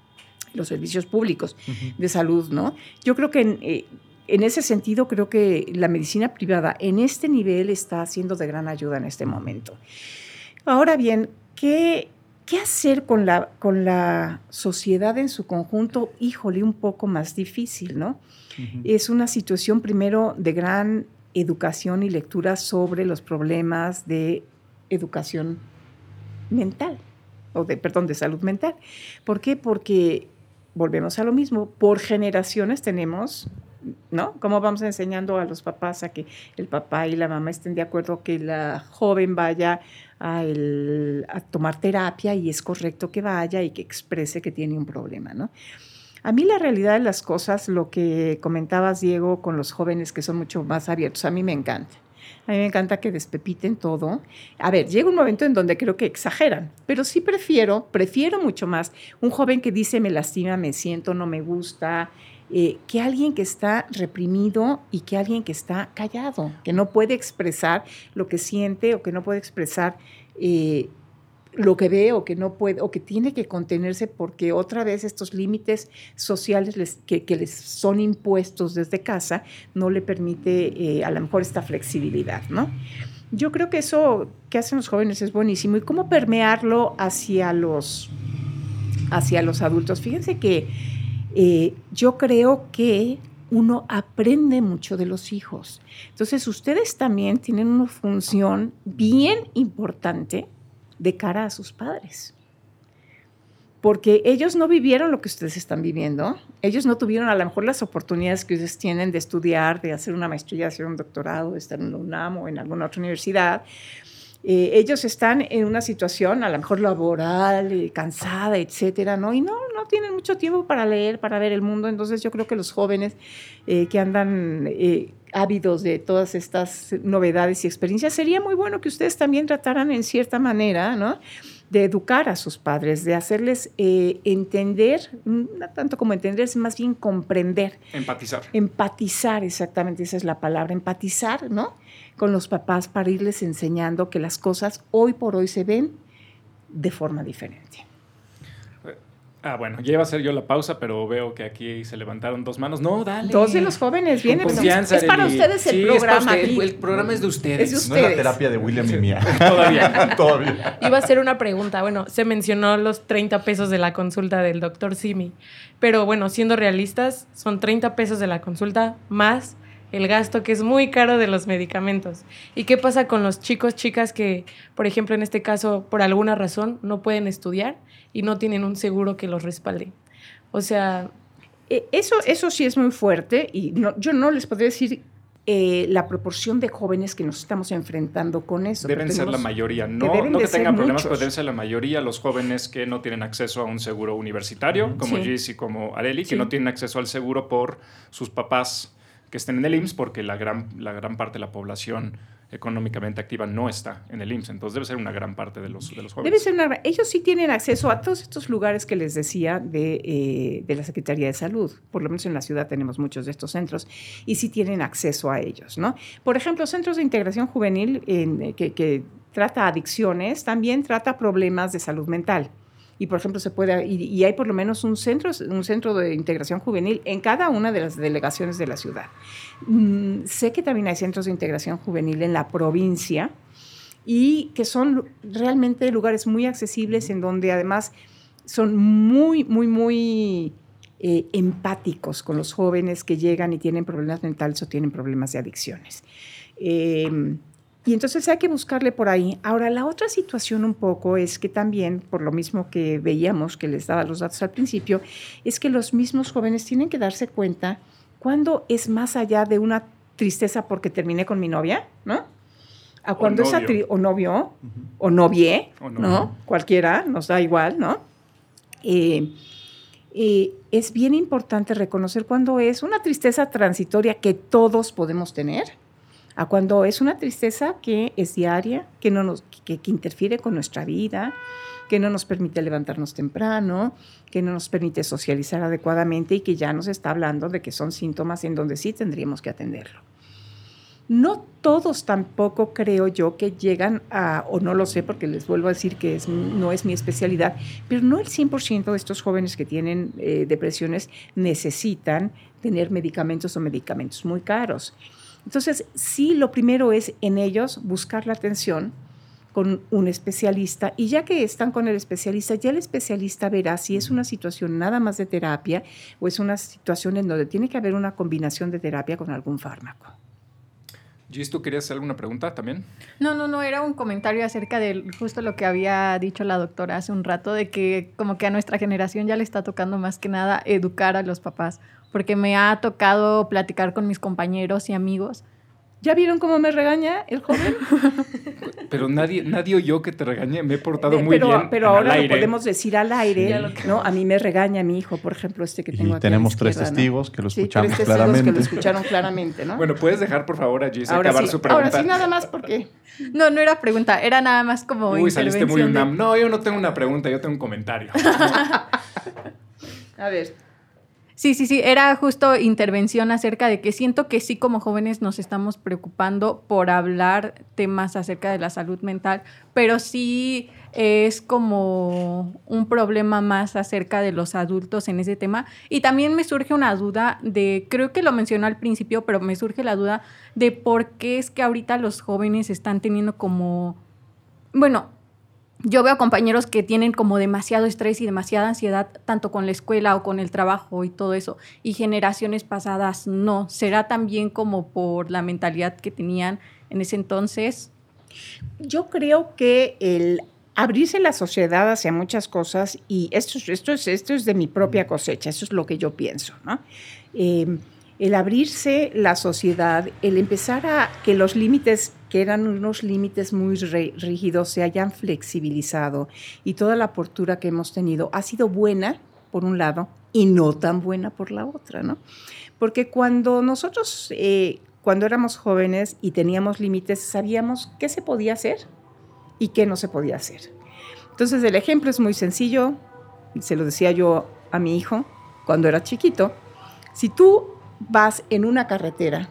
los servicios públicos uh-huh. de salud, ¿no? Yo creo que en, eh, en ese sentido, creo que la medicina privada en este nivel está siendo de gran ayuda en este momento. Ahora bien, ¿qué... ¿Qué hacer con la, con la sociedad en su conjunto? Híjole, un poco más difícil, ¿no? Uh-huh. Es una situación primero de gran educación y lectura sobre los problemas de educación mental, o de, perdón, de salud mental. ¿Por qué? Porque, volvemos a lo mismo, por generaciones tenemos, ¿no? ¿Cómo vamos enseñando a los papás a que el papá y la mamá estén de acuerdo que la joven vaya a, el, a tomar terapia y es correcto que vaya y que exprese que tiene un problema, ¿no? A mí la realidad de las cosas, lo que comentabas, Diego, con los jóvenes que son mucho más abiertos, a mí me encanta. A mí me encanta que despepiten todo. A ver, llega un momento en donde creo que exageran, pero sí prefiero, prefiero mucho más un joven que dice me lastima, me siento, no me gusta, eh, que alguien que está reprimido y que alguien que está callado, que no puede expresar lo que siente o que no puede expresar eh, lo que ve o que no puede o que tiene que contenerse porque otra vez estos límites sociales les, que, que les son impuestos desde casa no le permite eh, a lo mejor esta flexibilidad, ¿no? Yo creo que eso que hacen los jóvenes es buenísimo y cómo permearlo hacia los hacia los adultos. Fíjense que eh, yo creo que uno aprende mucho de los hijos. Entonces ustedes también tienen una función bien importante de cara a sus padres, porque ellos no vivieron lo que ustedes están viviendo, ellos no tuvieron a lo mejor las oportunidades que ustedes tienen de estudiar, de hacer una maestría, de hacer un doctorado, de estar en la UNAM o en alguna otra universidad. Eh, ellos están en una situación a lo mejor laboral, eh, cansada, etcétera, ¿no? Y no, no tienen mucho tiempo para leer, para ver el mundo. Entonces yo creo que los jóvenes eh, que andan eh, ávidos de todas estas novedades y experiencias, sería muy bueno que ustedes también trataran en cierta manera, ¿no?, de educar a sus padres, de hacerles eh, entender, no tanto como entenderse, más bien comprender. Empatizar. Empatizar, exactamente, esa es la palabra, empatizar, ¿no?, con los papás para irles enseñando que las cosas hoy por hoy se ven de forma diferente. Ah, bueno, ya iba a ser yo la pausa, pero veo que aquí se levantaron dos manos. No, dale. Dos de los jóvenes vienen. Con confianza, es para Arely. ustedes el sí, programa. Es para usted, aquí. el programa es de ustedes. Es de ustedes. No es la terapia de William y mía. Todavía. Todavía. Iba a hacer una pregunta. Bueno, se mencionó los treinta pesos de la consulta del doctor Simi. Pero bueno, siendo realistas, son treinta pesos de la consulta más el gasto que es muy caro de los medicamentos. ¿Y qué pasa con los chicos, chicas que, por ejemplo, en este caso, por alguna razón, no pueden estudiar y no tienen un seguro que los respalde? O sea... Eh, eso, eso sí es muy fuerte y no, yo no les podría decir eh, la proporción de jóvenes que nos estamos enfrentando con eso. Deben ser la mayoría, no que, no que tengan problemas, pero deben ser la mayoría los jóvenes que no tienen acceso a un seguro universitario, como sí. Gis y como Arely, sí. que no tienen acceso al seguro por sus papás que estén en el I M S S, porque la gran, la gran parte de la población económicamente activa no está en el I M S S, entonces debe ser una gran parte de los, de los jóvenes. Debe ser una, ellos sí tienen acceso a todos estos lugares que les decía de, eh, de la Secretaría de Salud, por lo menos en la ciudad tenemos muchos de estos centros, y sí tienen acceso a ellos, ¿no? Por ejemplo, centros de integración juvenil en, que, que trata adicciones, también trata problemas de salud mental. Y, por ejemplo, se puede y, y hay por lo menos un centro, un centro de integración juvenil en cada una de las delegaciones de la ciudad. Mm, sé que también hay centros de integración juvenil en la provincia y que son realmente lugares muy accesibles en donde además son muy, muy, muy eh, empáticos con los jóvenes que llegan y tienen problemas mentales o tienen problemas de adicciones. Eh, y entonces hay que buscarle por ahí. Ahora, la otra situación un poco es que también, por lo mismo que veíamos, que les daba los datos al principio, es que los mismos jóvenes tienen que darse cuenta cuando es más allá de una tristeza porque terminé con mi novia, ¿no? A cuando o novio. esa tri- o novio, uh-huh. o novie, o ¿no? ¿no? Cualquiera, nos da igual, ¿no? Eh, eh, es bien importante reconocer cuando es una tristeza transitoria que todos podemos tener, a cuando es una tristeza que es diaria, que, no nos, que, que interfiere con nuestra vida, que no nos permite levantarnos temprano, que no nos permite socializar adecuadamente y que ya nos está hablando de que son síntomas en donde sí tendríamos que atenderlo. No todos tampoco creo yo que llegan a, o no lo sé porque les vuelvo a decir que es, no es mi especialidad, pero no el cien por ciento de estos jóvenes que tienen eh, depresiones necesitan tener medicamentos o medicamentos muy caros. Entonces, sí, lo primero es en ellos buscar la atención con un especialista y ya que están con el especialista, ya el especialista verá si es una situación nada más de terapia o es una situación en donde tiene que haber una combinación de terapia con algún fármaco. Gis, ¿tú querías hacer alguna pregunta también? No, no, no, era un comentario acerca de justo lo que había dicho la doctora hace un rato, de que como que a nuestra generación ya le está tocando más que nada educar a los papás, porque me ha tocado platicar con mis compañeros y amigos. ¿Ya vieron cómo me regaña el joven? Pero nadie, nadie oyó que te regañé, me he portado muy pero, bien. Pero ahora lo podemos decir al aire. Sí. ¿No? A mí me regaña mi hijo, por ejemplo, este que tengo y aquí. tenemos a la tres izquierda, testigos ¿no? que lo Sí, escuchamos tres testigos claramente. que lo escucharon claramente, ¿no? Bueno, puedes dejar, por favor, a Gis ahora acabar sí, su pregunta. Ahora sí, nada más, porque... No, no era pregunta, era nada más como Uy, saliste muy UNAM. de... No, yo no tengo una pregunta, yo tengo un comentario. A ver... Sí, sí, sí, era justo intervención acerca de que siento que sí como jóvenes nos estamos preocupando por hablar temas acerca de la salud mental, pero sí es como un problema más acerca de los adultos en ese tema. Y también me surge una duda de, creo que lo mencionó al principio, pero me surge la duda de por qué es que ahorita los jóvenes están teniendo como, bueno... Yo veo compañeros que tienen como demasiado estrés y demasiada ansiedad, tanto con la escuela o con el trabajo y todo eso, y generaciones pasadas no. ¿Será también como por la mentalidad que tenían en ese entonces? Yo creo que el abrirse la sociedad hacia muchas cosas, y esto, esto, es, esto es de mi propia cosecha, eso es lo que yo pienso, ¿no? Eh, el abrirse la sociedad, el empezar a que los límites, que eran unos límites muy rígidos, se hayan flexibilizado y toda la apertura que hemos tenido ha sido buena, por un lado, y no tan buena por la otra, ¿no? Porque cuando nosotros, eh, cuando éramos jóvenes y teníamos límites, sabíamos qué se podía hacer y qué no se podía hacer. Entonces, el ejemplo es muy sencillo, se lo decía yo a mi hijo cuando era chiquito. Si tú vas en una carretera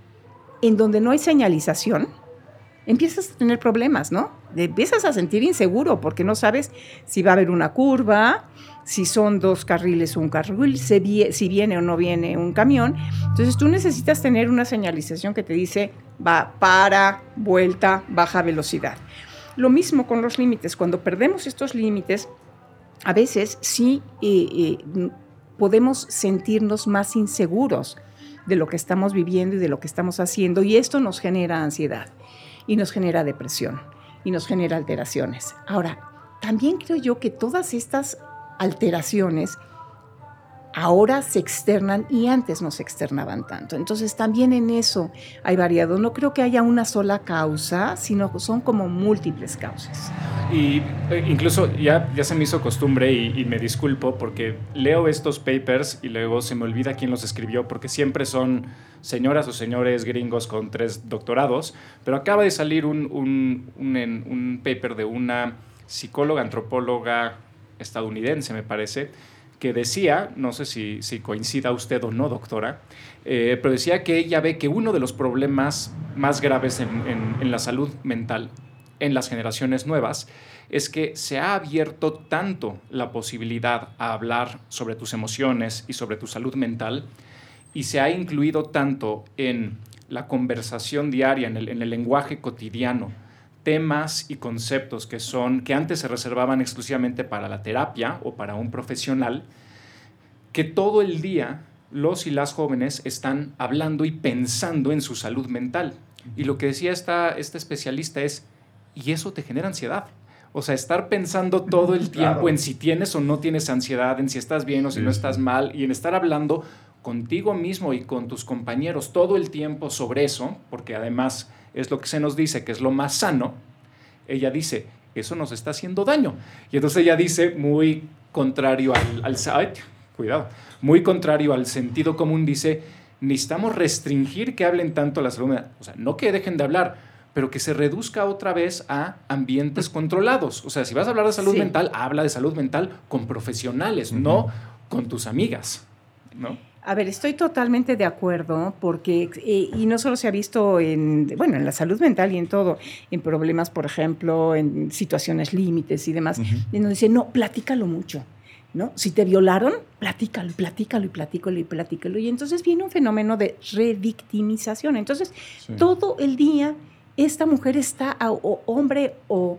en donde no hay señalización, empiezas a tener problemas, ¿no? Te empiezas a sentir inseguro porque no sabes si va a haber una curva, si son dos carriles o un carril, si, vi- si viene o no viene un camión. Entonces tú necesitas tener una señalización que te dice, va, para, vuelta, baja velocidad. Lo mismo con los límites. Cuando perdemos estos límites, a veces sí eh, eh, podemos sentirnos más inseguros de lo que estamos viviendo y de lo que estamos haciendo, y esto nos genera ansiedad, y nos genera depresión, y nos genera alteraciones. Ahora, también creo yo que todas estas alteraciones ahora se externan y antes no se externaban tanto. Entonces, también en eso hay variado. No creo que haya una sola causa, sino son como múltiples causas. Y eh, incluso ya, ya se me hizo costumbre y, y me disculpo porque leo estos papers y luego se me olvida quién los escribió porque siempre son señoras o señores gringos con tres doctorados, pero acaba de salir un, un, un, un paper de una psicóloga, antropóloga estadounidense, me parece, que decía, no sé si, si coincida usted o no, doctora, eh, pero decía que ella ve que uno de los problemas más graves en, en, en la salud mental en las generaciones nuevas es que se ha abierto tanto la posibilidad a hablar sobre tus emociones y sobre tu salud mental y se ha incluido tanto en la conversación diaria, en el, en el lenguaje cotidiano, temas y conceptos que son, que antes se reservaban exclusivamente para la terapia o para un profesional, que todo el día los y las jóvenes están hablando y pensando en su salud mental. Y lo que decía esta, esta especialista es, y eso te genera ansiedad. O sea, estar pensando todo el tiempo claro. en si tienes o no tienes ansiedad, en si estás bien o si sí, no estás mal, y en estar hablando contigo mismo y con tus compañeros todo el tiempo sobre eso, porque además es lo que se nos dice que es lo más sano. Ella dice, eso nos está haciendo daño. Y entonces ella dice, muy contrario al, al ay, cuidado, muy contrario al sentido común, dice, necesitamos restringir que hablen tanto la salud mental. O sea, no que dejen de hablar, pero que se reduzca otra vez a ambientes controlados. O sea, si vas a hablar de salud sí. mental, habla de salud mental con profesionales, uh-huh. no con tus amigas, ¿no? A ver, estoy totalmente de acuerdo porque, eh, y no solo se ha visto en, bueno, en la salud mental y en todo, en problemas, por ejemplo, en situaciones límites y demás, uh-huh. y nos dice, no, platícalo mucho, ¿no? Si te violaron, platícalo, platícalo y platícalo y platícalo. Y entonces viene un fenómeno de revictimización. Entonces, sí. todo el día esta mujer está, a, o hombre o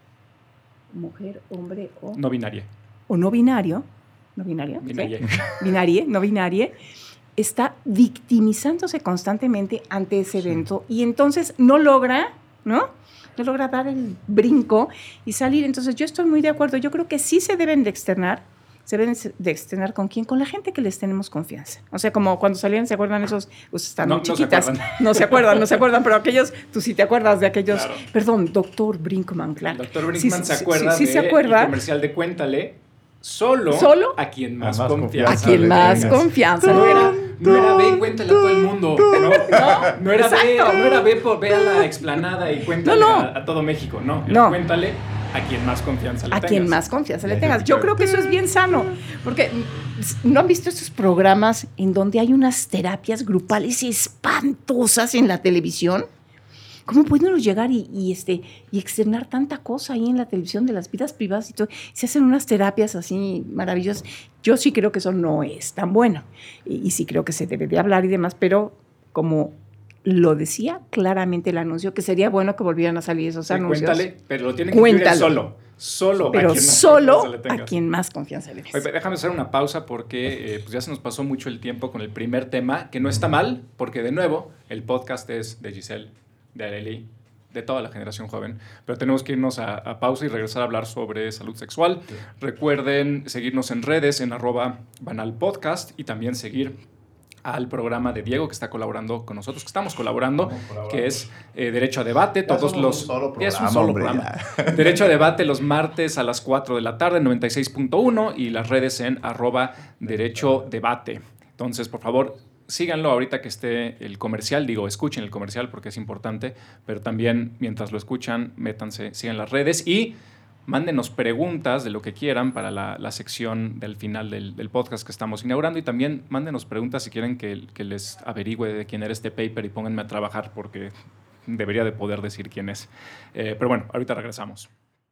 mujer, hombre o... No binaria. O no binario. ¿No binario? Binarie. ¿Sí? Binarie, no binarie, está victimizándose constantemente ante ese sí. evento y entonces no logra, ¿no? No logra dar el brinco y salir. Entonces yo estoy muy de acuerdo. Yo creo que sí se deben de externar. Se deben de externar ¿con quién? Con la gente que les tenemos confianza. O sea, como cuando salían, ¿se acuerdan esos? Pues están no, muy chiquitas. No se, no se acuerdan, no se acuerdan, pero aquellos, tú sí te acuerdas de aquellos. Claro. Perdón, doctor Brinkman, claro. El doctor Brinkman sí, se acuerda sí, sí, de se acuerda. El comercial de Cuéntale. Solo, ¿Solo? a quien más, más confianza. A quien más tengas. confianza. No era, no era ve y cuéntale a todo el mundo. No, no, no era ve, no era ve, por, ve a la explanada y cuéntale no, no. A, a todo México. No, no, cuéntale a quien más confianza le a tengas. A quien más confianza le tengas. Yo creo que eso es bien sano. Porque ¿no han visto estos programas en donde hay unas terapias grupales espantosas en la televisión? ¿Cómo pueden uno llegar y, y, este, y externar tanta cosa ahí en la televisión de las vidas privadas y todo? Se hacen unas terapias así maravillosas. Yo sí creo que eso no es tan bueno. Y, y sí creo que se debe de hablar y demás, pero como lo decía claramente el anuncio, que sería bueno que volvieran a salir esos sí, anuncios. Cuéntale, pero lo tienen que incluir solo. Solo pero a quien más solo confianza le tengas. A quien más confianza le des. Oye, déjame hacer una pausa porque eh, pues ya se nos pasó mucho el tiempo con el primer tema, que no está mal, porque de nuevo, el podcast es de Giselle, de Arely, de toda la generación joven, pero tenemos que irnos a, a pausa y regresar a hablar sobre salud sexual. Sí. Recuerden seguirnos en redes, en arroba Banal Podcast, y también seguir al programa de Diego, que está colaborando con nosotros, que estamos colaborando, que es eh, Derecho a Debate. Ya todos los un solo programa, es un solo hombre, programa. Derecho a Debate los martes a las cuatro de la tarde, noventa y seis punto uno, y las redes en arroba Derecho Debate. Entonces, por favor, síganlo ahorita que esté el comercial. Digo, escuchen el comercial porque es importante, pero también mientras lo escuchan, métanse, sigan las redes y mándenos preguntas de lo que quieran para la, la sección del final del, del podcast que estamos inaugurando, y también mándenos preguntas si quieren que, que les averigüe de quién era este paper y pónganme a trabajar porque debería de poder decir quién es. Eh, pero bueno, ahorita regresamos.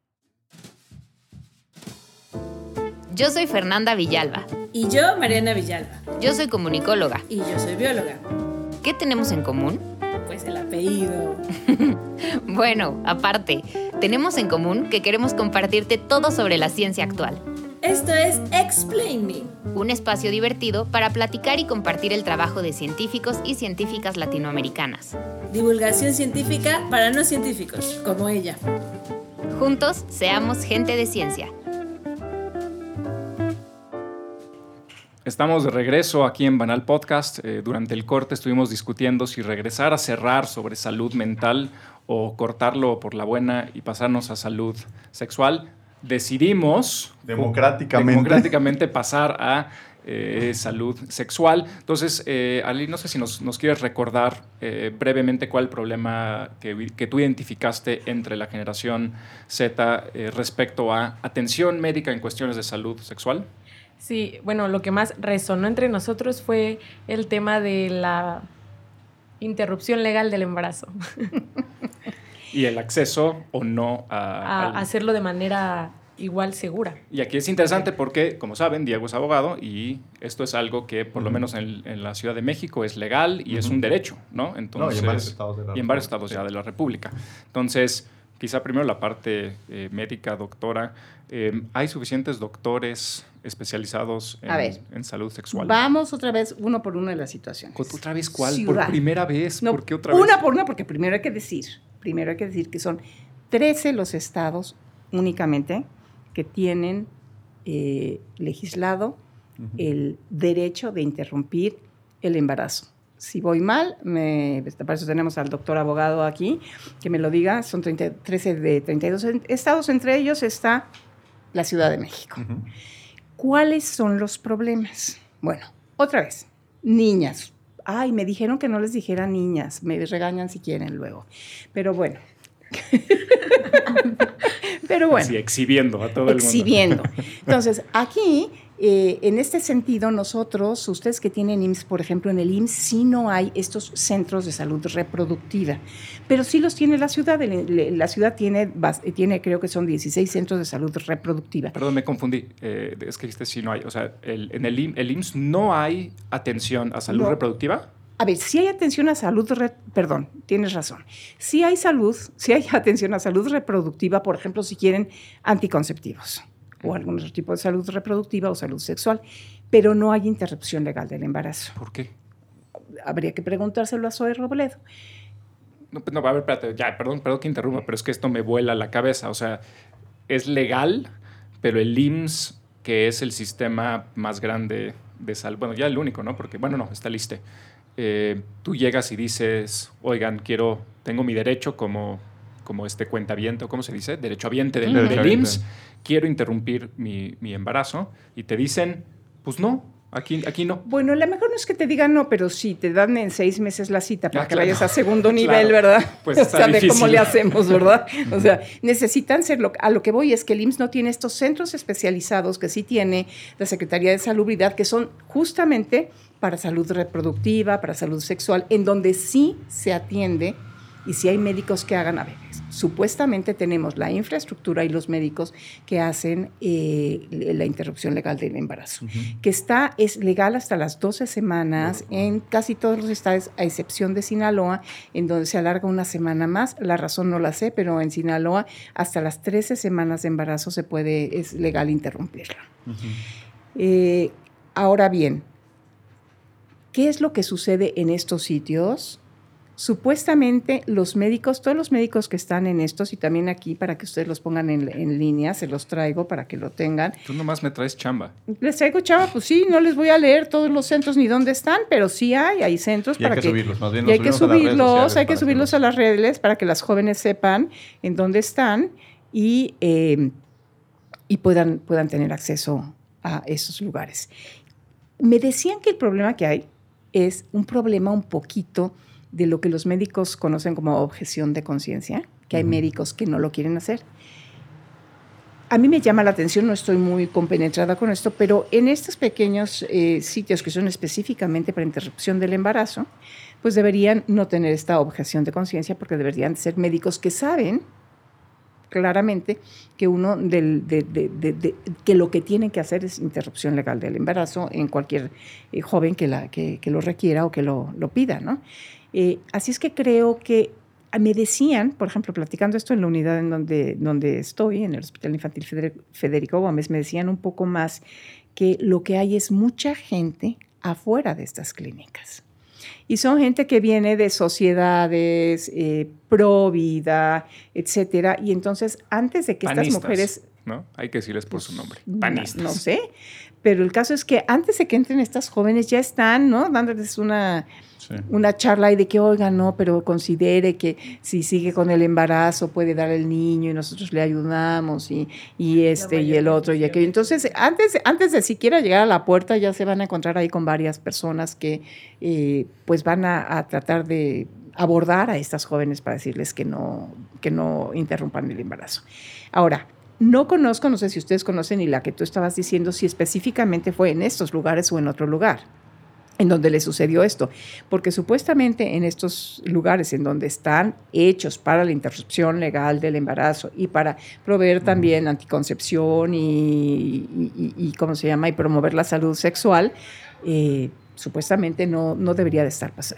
Yo soy Fernanda Villalba. Y yo, Mariana Villalba. Yo soy comunicóloga. Y yo soy bióloga. ¿Qué tenemos en común? Pues el apellido. Bueno, aparte, tenemos en común que queremos compartirte todo sobre la ciencia actual. Esto es Explaining, un espacio divertido para platicar y compartir el trabajo de científicos y científicas latinoamericanas. Divulgación científica para no científicos, como ella. Juntos, seamos gente de ciencia. Estamos de regreso aquí en Banal Podcast. Eh, durante el corte estuvimos discutiendo si regresar a cerrar sobre salud mental o cortarlo por la buena y pasarnos a salud sexual. Decidimos democráticamente, democráticamente pasar a eh, salud sexual. Entonces, eh, Ali, no sé si nos, nos quieres recordar eh, brevemente cuál el problema que, que tú identificaste entre la generación Z eh, respecto a atención médica en cuestiones de salud sexual. Sí, bueno, lo que más resonó entre nosotros fue el tema de la interrupción legal del embarazo. Y el acceso o no a... A al... hacerlo de manera igual segura. Y aquí es interesante porque, como saben, Diego es abogado y esto es algo que, por lo menos en, en la Ciudad de México, es legal y uh-huh. es un derecho, ¿no? Entonces, no, y en varios estados de la y en varios estados ya de la República. Entonces, quizá primero la parte eh, médica, doctora. Eh, ¿Hay suficientes doctores especializados en, A ver, en salud sexual? Vamos otra vez uno por uno de las situaciones. ¿Otra vez cuál? Ciudad. ¿Por primera vez? No, ¿Por qué otra vez? Una por una, porque primero hay que decir, primero hay que decir que son trece los estados únicamente que tienen eh, legislado uh-huh. el derecho de interrumpir el embarazo. Si voy mal, me, para eso tenemos al doctor abogado aquí, que me lo diga, son treinta, trece de treinta y dos estados, entre ellos está la Ciudad de México. Uh-huh. ¿Cuáles son los problemas? Bueno, otra vez, niñas. Ay, me dijeron que no les dijera niñas, me regañan si quieren luego, pero bueno. Pero bueno. Sí, exhibiendo a todo el mundo. Exhibiendo. Entonces, aquí, eh, en este sentido, nosotros, ustedes que tienen I M S S, por ejemplo, en el I M S S sí no hay estos centros de salud reproductiva, pero sí los tiene la ciudad. La ciudad tiene, tiene creo que son dieciséis centros de salud reproductiva. Perdón, me confundí. Eh, es que dijiste sí no hay. O sea, el, en el, el I M S S no hay atención a salud no. reproductiva. A ver, si hay atención a salud, re, perdón, tienes razón. Si hay salud, si hay atención a salud reproductiva, por ejemplo, si quieren anticonceptivos o algún otro tipo de salud reproductiva o salud sexual, pero no hay interrupción legal del embarazo. ¿Por qué? Habría que preguntárselo a Zoe Robledo. No, no, a ver, espérate, ya, perdón, perdón que interrumpa, pero es que esto me vuela la cabeza. O sea, es legal, pero el I M S S, que es el sistema más grande de salud, bueno, ya el único, ¿no? Porque, bueno, no, está el ISSSTE. Eh, tú llegas y dices, oigan, quiero, tengo mi derecho como, como este cuentaviente, ¿cómo se dice? Derechohabiente del, uh-huh. del I M S S, quiero interrumpir mi, mi embarazo, y te dicen, pues no, aquí, aquí no. Bueno, a lo mejor no es que te digan no, pero sí, te dan en seis meses la cita para ah, que claro. vayas a segundo nivel, claro. ¿verdad? Pues o sea, difícil. De cómo le hacemos, ¿verdad? O sea, necesitan ser, lo, a lo que voy es que el I M S S no tiene estos centros especializados que sí tiene la Secretaría de Salubridad, que son justamente para salud reproductiva, para salud sexual, en donde sí se atiende y sí hay médicos que hagan, a ver, supuestamente tenemos la infraestructura y los médicos que hacen eh, la interrupción legal del embarazo, uh-huh. que está, es legal hasta las doce semanas uh-huh. en casi todos los estados, a excepción de Sinaloa, en donde se alarga una semana más. La razón no la sé, pero en Sinaloa hasta las trece semanas de embarazo se puede, es legal interrumpirlo. Uh-huh. Eh, ahora bien, ¿qué es lo que sucede en estos sitios? Supuestamente los médicos, todos los médicos que están en estos, y también aquí para que ustedes los pongan en, en línea, se los traigo para que lo tengan. Tú nomás me traes chamba. Les traigo chamba, pues sí, no les voy a leer todos los centros ni dónde están, pero sí hay, hay centros y para hay que, que subirlos, más bien y hay que subirlos, hay que subirlos que a las redes para que las jóvenes sepan en dónde están y, eh, y puedan, puedan tener acceso a esos lugares. Me decían que el problema que hay es un problema un poquito de lo que los médicos conocen como objeción de conciencia, que hay uh-huh. médicos que no lo quieren hacer. A mí me llama la atención, no estoy muy compenetrada con esto, pero en estos pequeños eh, sitios que son específicamente para interrupción del embarazo, pues deberían no tener esta objeción de conciencia porque deberían ser médicos que saben claramente que uno del, de, de, de, de, que lo que tienen que hacer es interrupción legal del embarazo en cualquier eh, joven que, la, que, que lo requiera o que lo, lo pida, ¿no? Eh, así es que creo que me decían, por ejemplo, platicando esto en la unidad en donde, donde estoy, en el Hospital Infantil Federico Gómez, me decían un poco más que lo que hay es mucha gente afuera de estas clínicas. Y son gente que viene de sociedades eh, pro vida, etcétera. Y entonces, antes de que Panistas, estas mujeres... ¿no? Hay que decirles por su nombre. Panistas. No, no sé, pero el caso es que antes de que entren estas jóvenes ya están, ¿no? Dándoles una... Sí. Una charla y de que, oiga, no, pero considere que si sigue con el embarazo puede dar el niño y nosotros le ayudamos y, y este y el otro y aquello. Entonces, antes, antes de siquiera llegar a la puerta ya se van a encontrar ahí con varias personas que eh, pues van a, a tratar de abordar a estas jóvenes para decirles que no, que no interrumpan el embarazo. Ahora, no conozco, no sé si ustedes conocen y la que tú estabas diciendo, si específicamente fue en estos lugares o en otro lugar en donde le sucedió esto, porque supuestamente en estos lugares en donde están hechos para la interrupción legal del embarazo y para proveer también anticoncepción y, y, y ¿cómo se llama? Y promover la salud sexual, eh, supuestamente no, no debería de estar pasando.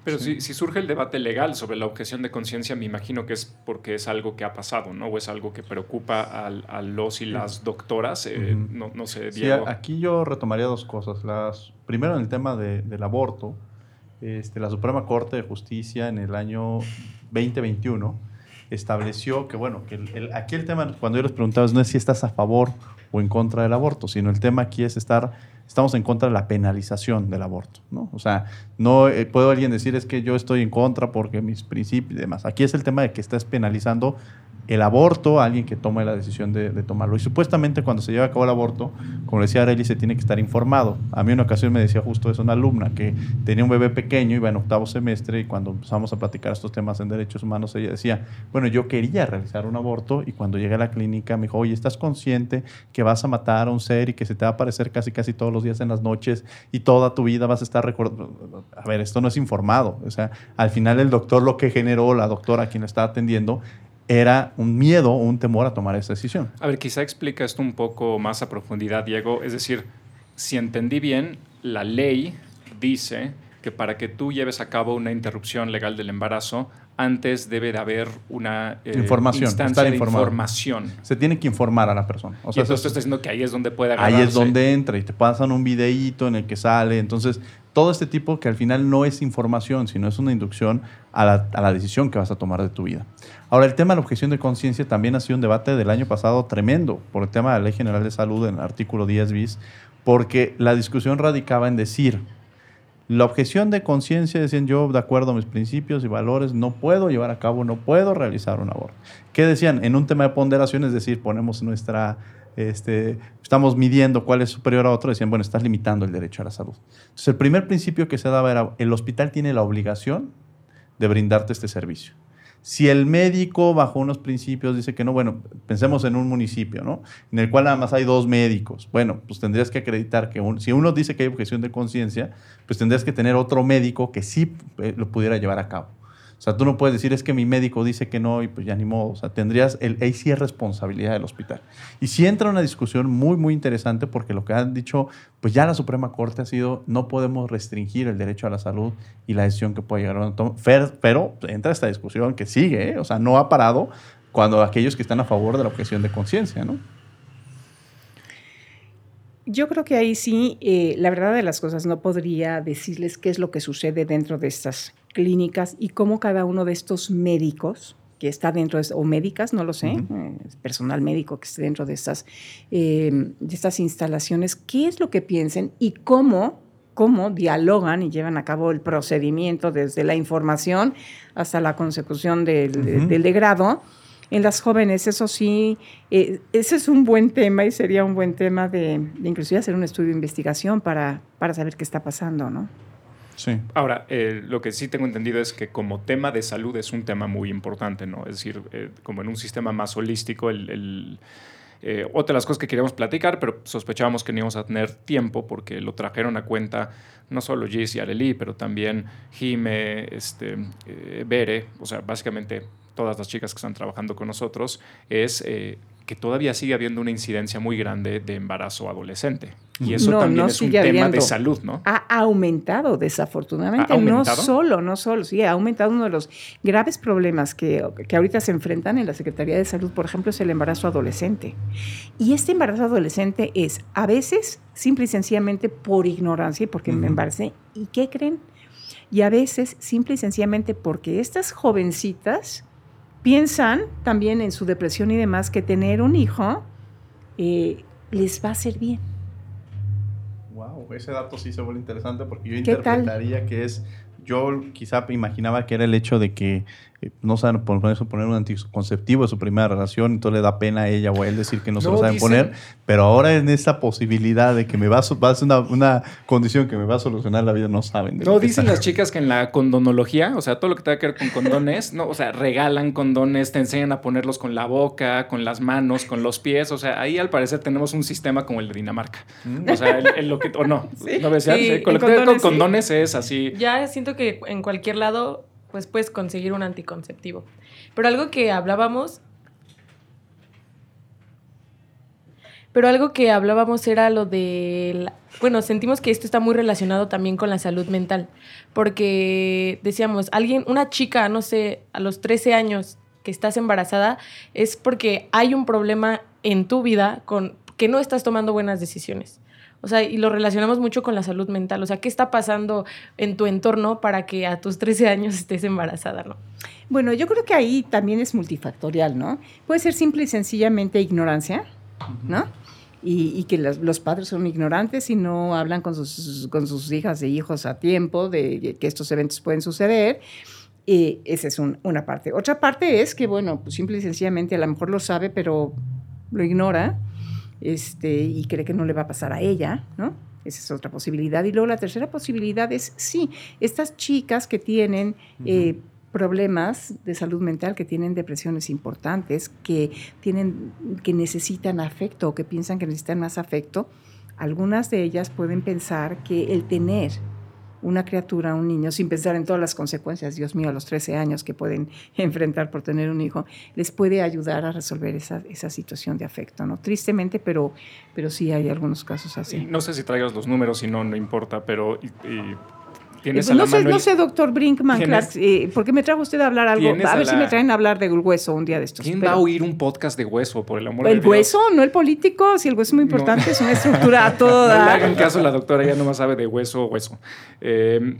Pero sí. si, si surge el debate legal sobre la objeción de conciencia, me imagino que es porque es algo que ha pasado, ¿no? O es algo que preocupa a, a los y las doctoras. Eh, uh-huh. no, no sé, Diego. Sí, aquí yo retomaría dos cosas. Las, primero, en el tema de, del aborto, este, la Suprema Corte de Justicia en el año veinte veintiuno estableció que, bueno, que el, el, aquí el tema, cuando yo les preguntaba, no es si estás a favor o en contra del aborto, sino el tema aquí es estar, estamos en contra de la penalización del aborto, ¿no? O sea, no eh, puedo alguien decir es que yo estoy en contra porque mis principios y demás. Aquí es el tema de que estás penalizando el aborto a alguien que tome la decisión de, de tomarlo. Y supuestamente cuando se lleva a cabo el aborto, como decía Arely, se tiene que estar informado. A mí una ocasión me decía justo eso una alumna que tenía un bebé pequeño, iba en octavo semestre, y cuando empezamos a platicar estos temas en derechos humanos, ella decía, bueno, yo quería realizar un aborto, y cuando llegué a la clínica me dijo, oye, ¿estás consciente que vas a matar a un ser y que se te va a aparecer casi casi todos los días en las noches y toda tu vida vas a estar recordando? A ver, esto no es informado. O sea, al final el doctor lo que generó, la doctora quien la estaba atendiendo, era un miedo o un temor a tomar esa decisión. A ver, quizá explica esto un poco más a profundidad, Diego. Es decir, si entendí bien, la ley dice que para que tú lleves a cabo una interrupción legal del embarazo, antes debe de haber una eh, información, instancia de información. Se tiene que informar a la persona. O sea, y entonces tú estás diciendo que ahí es donde puede agarrarse. Ahí es donde entra y te pasan un videíto en el que sale. Entonces, todo este tipo que al final no es información, sino es una inducción a la, a la decisión que vas a tomar de tu vida. Ahora, el tema de la objeción de conciencia también ha sido un debate del año pasado tremendo por el tema de la Ley General de Salud en el artículo diez bis, porque la discusión radicaba en decir, la objeción de conciencia, decían yo, de acuerdo a mis principios y valores, no puedo llevar a cabo, no puedo realizar un aborto. ¿Qué decían? En un tema de ponderación, es decir, ponemos nuestra... Este, estamos midiendo cuál es superior a otro, decían, bueno, estás limitando el derecho a la salud. Entonces, el primer principio que se daba era, el hospital tiene la obligación de brindarte este servicio. Si el médico, bajo unos principios, dice que no, bueno, pensemos en un municipio, ¿no? En el cual nada más hay dos médicos. Bueno, pues tendrías que acreditar que un, si uno dice que hay objeción de conciencia, pues tendrías que tener otro médico que sí eh, lo pudiera llevar a cabo. O sea, tú no puedes decir, es que mi médico dice que no y pues ya ni modo. O sea, tendrías, el, ahí sí es responsabilidad del hospital. Y sí entra una discusión muy, muy interesante porque lo que han dicho, pues ya la Suprema Corte ha sido, no podemos restringir el derecho a la salud y la decisión que puede llegar a tomar. Pero entra esta discusión que sigue, ¿eh? O sea, no ha parado cuando aquellos que están a favor de la objeción de conciencia, ¿no? Yo creo que ahí sí, eh, la verdad de las cosas, no podría decirles qué es lo que sucede dentro de estas clínicas y cómo cada uno de estos médicos que está dentro de, o médicas, no lo sé, uh-huh. eh, personal médico que esté dentro de estas, eh, de estas instalaciones, qué es lo que piensen y cómo, cómo dialogan y llevan a cabo el procedimiento desde la información hasta la consecución del, uh-huh. del degrado. En las jóvenes, eso sí, eh, ese es un buen tema y sería un buen tema de, de inclusive hacer un estudio de investigación para, para saber qué está pasando, ¿no? Sí. Ahora, eh, lo que sí tengo entendido es que como tema de salud es un tema muy importante, ¿no? Es decir, eh, como en un sistema más holístico, el... el Eh, otra de las cosas que queríamos platicar, pero sospechábamos que no íbamos a tener tiempo porque lo trajeron a cuenta no solo Gis y Arely, pero también Jime, este, eh, Bere, o sea, básicamente todas las chicas que están trabajando con nosotros, es eh, que todavía sigue habiendo una incidencia muy grande de embarazo adolescente. Y eso no, también no es un habiendo. tema de salud, ¿no? Ha aumentado, desafortunadamente. ¿Ha aumentado? No solo, no solo. Sí, ha aumentado. Uno de los graves problemas que, que ahorita se enfrentan en la Secretaría de Salud, por ejemplo, es el embarazo adolescente. Y este embarazo adolescente es, a veces, simple y sencillamente por ignorancia y porque uh-huh. me embaracé. ¿Y qué creen? Y a veces, simple y sencillamente porque estas jovencitas piensan también en su depresión y demás que tener un hijo eh, les va a hacer bien. Wow, ese dato sí se vuelve interesante porque yo interpretaría tal? que es, yo quizá imaginaba que era el hecho de que eh, no saben poner, poner un anticonceptivo en su primera relación, entonces le da pena a ella o a él decir que no, no se lo saben dicen, poner, pero ahora en esa posibilidad de que me va a, va a ser una, una condición que me va a solucionar la vida, no saben. De no, dicen las chicas que en la condonología, o sea, todo lo que tenga que ver con condones, no, o sea, regalan condones, te enseñan a ponerlos con la boca, con las manos, con los pies, o sea, ahí al parecer tenemos un sistema como el de Dinamarca. Mm. O sea, el, el lo que, o no, sí. no decían, sí, con lo que tenga que ver con condones sí. es así. Ya siento que en cualquier lado pues puedes conseguir un anticonceptivo. Pero algo que hablábamos, Pero algo que hablábamos era lo de... La, bueno, sentimos que esto está muy relacionado también con la salud mental, porque decíamos, alguien, una chica, no sé, a los trece años que estás embarazada, es porque hay un problema en tu vida con que no estás tomando buenas decisiones. O sea, y lo relacionamos mucho con la salud mental. O sea, ¿qué está pasando en tu entorno para que a tus trece años estés embarazada, no? Bueno, yo creo que ahí también es multifactorial, ¿no? Puede ser simple y sencillamente ignorancia, ¿no? Y, y que los, los padres son ignorantes y no hablan con sus, con sus hijas e hijos a tiempo de que estos eventos pueden suceder. Y esa es un, una parte. Otra parte es que, bueno, pues simple y sencillamente a lo mejor lo sabe, pero lo ignora. Este, y cree que no le va a pasar a ella, ¿no? Esa es otra posibilidad. Y luego la tercera posibilidad es, sí, estas chicas que tienen eh, problemas de salud mental, que tienen depresiones importantes, que, tienen, que necesitan afecto o que piensan que necesitan más afecto, algunas de ellas pueden pensar que el tener una criatura, un niño, sin pensar en todas las consecuencias, Dios mío, a los trece años que pueden enfrentar por tener un hijo, les puede ayudar a resolver esa, esa situación de afecto, ¿no? Tristemente, pero, pero sí hay algunos casos así. No sé si traigas los números, si no, no importa, pero... Y, y ¿tienes eh, a no, la sé, mano no el... sé, doctor Brinkman, Clark, eh, ¿por qué me trajo usted a hablar algo? A ver a la... si me traen a hablar del hueso un día de estos. ¿Quién pero... va a oír un podcast de hueso, por el amor ¿El de Dios? hueso? ¿No el político? Si el hueso es muy importante, no. Es una estructura a toda. No le hagan caso a la doctora, ella no más sabe de hueso o hueso. Eh...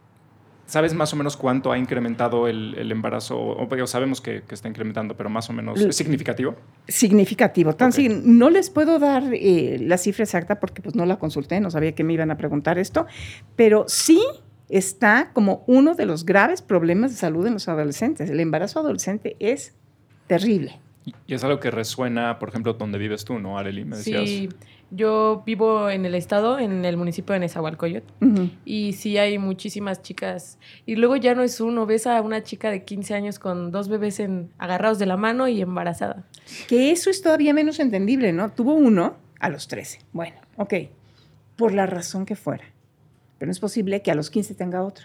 ¿Sabes más o menos cuánto ha incrementado el, el embarazo? O, o sabemos que, que está incrementando, pero más o menos, ¿es significativo? Significativo. Tan Okay. sig- no les puedo dar eh, la cifra exacta porque pues, no la consulté, no sabía que me iban a preguntar esto, pero sí está como uno de los graves problemas de salud en los adolescentes. El embarazo adolescente es terrible. Y, y es algo que resuena, por ejemplo, donde vives tú, ¿no, Arely? Me decías. Sí, yo vivo en el estado, en el municipio de Nezahualcóyotl, Uh-huh. y sí hay muchísimas chicas. Y luego ya no es uno, ves a una chica de quince años con dos bebés en, agarrados de la mano y embarazada. Que eso es todavía menos entendible, ¿no? Tuvo uno a los trece. Bueno, ok, por la razón que fuera. Pero no es posible que a los quince tenga otro.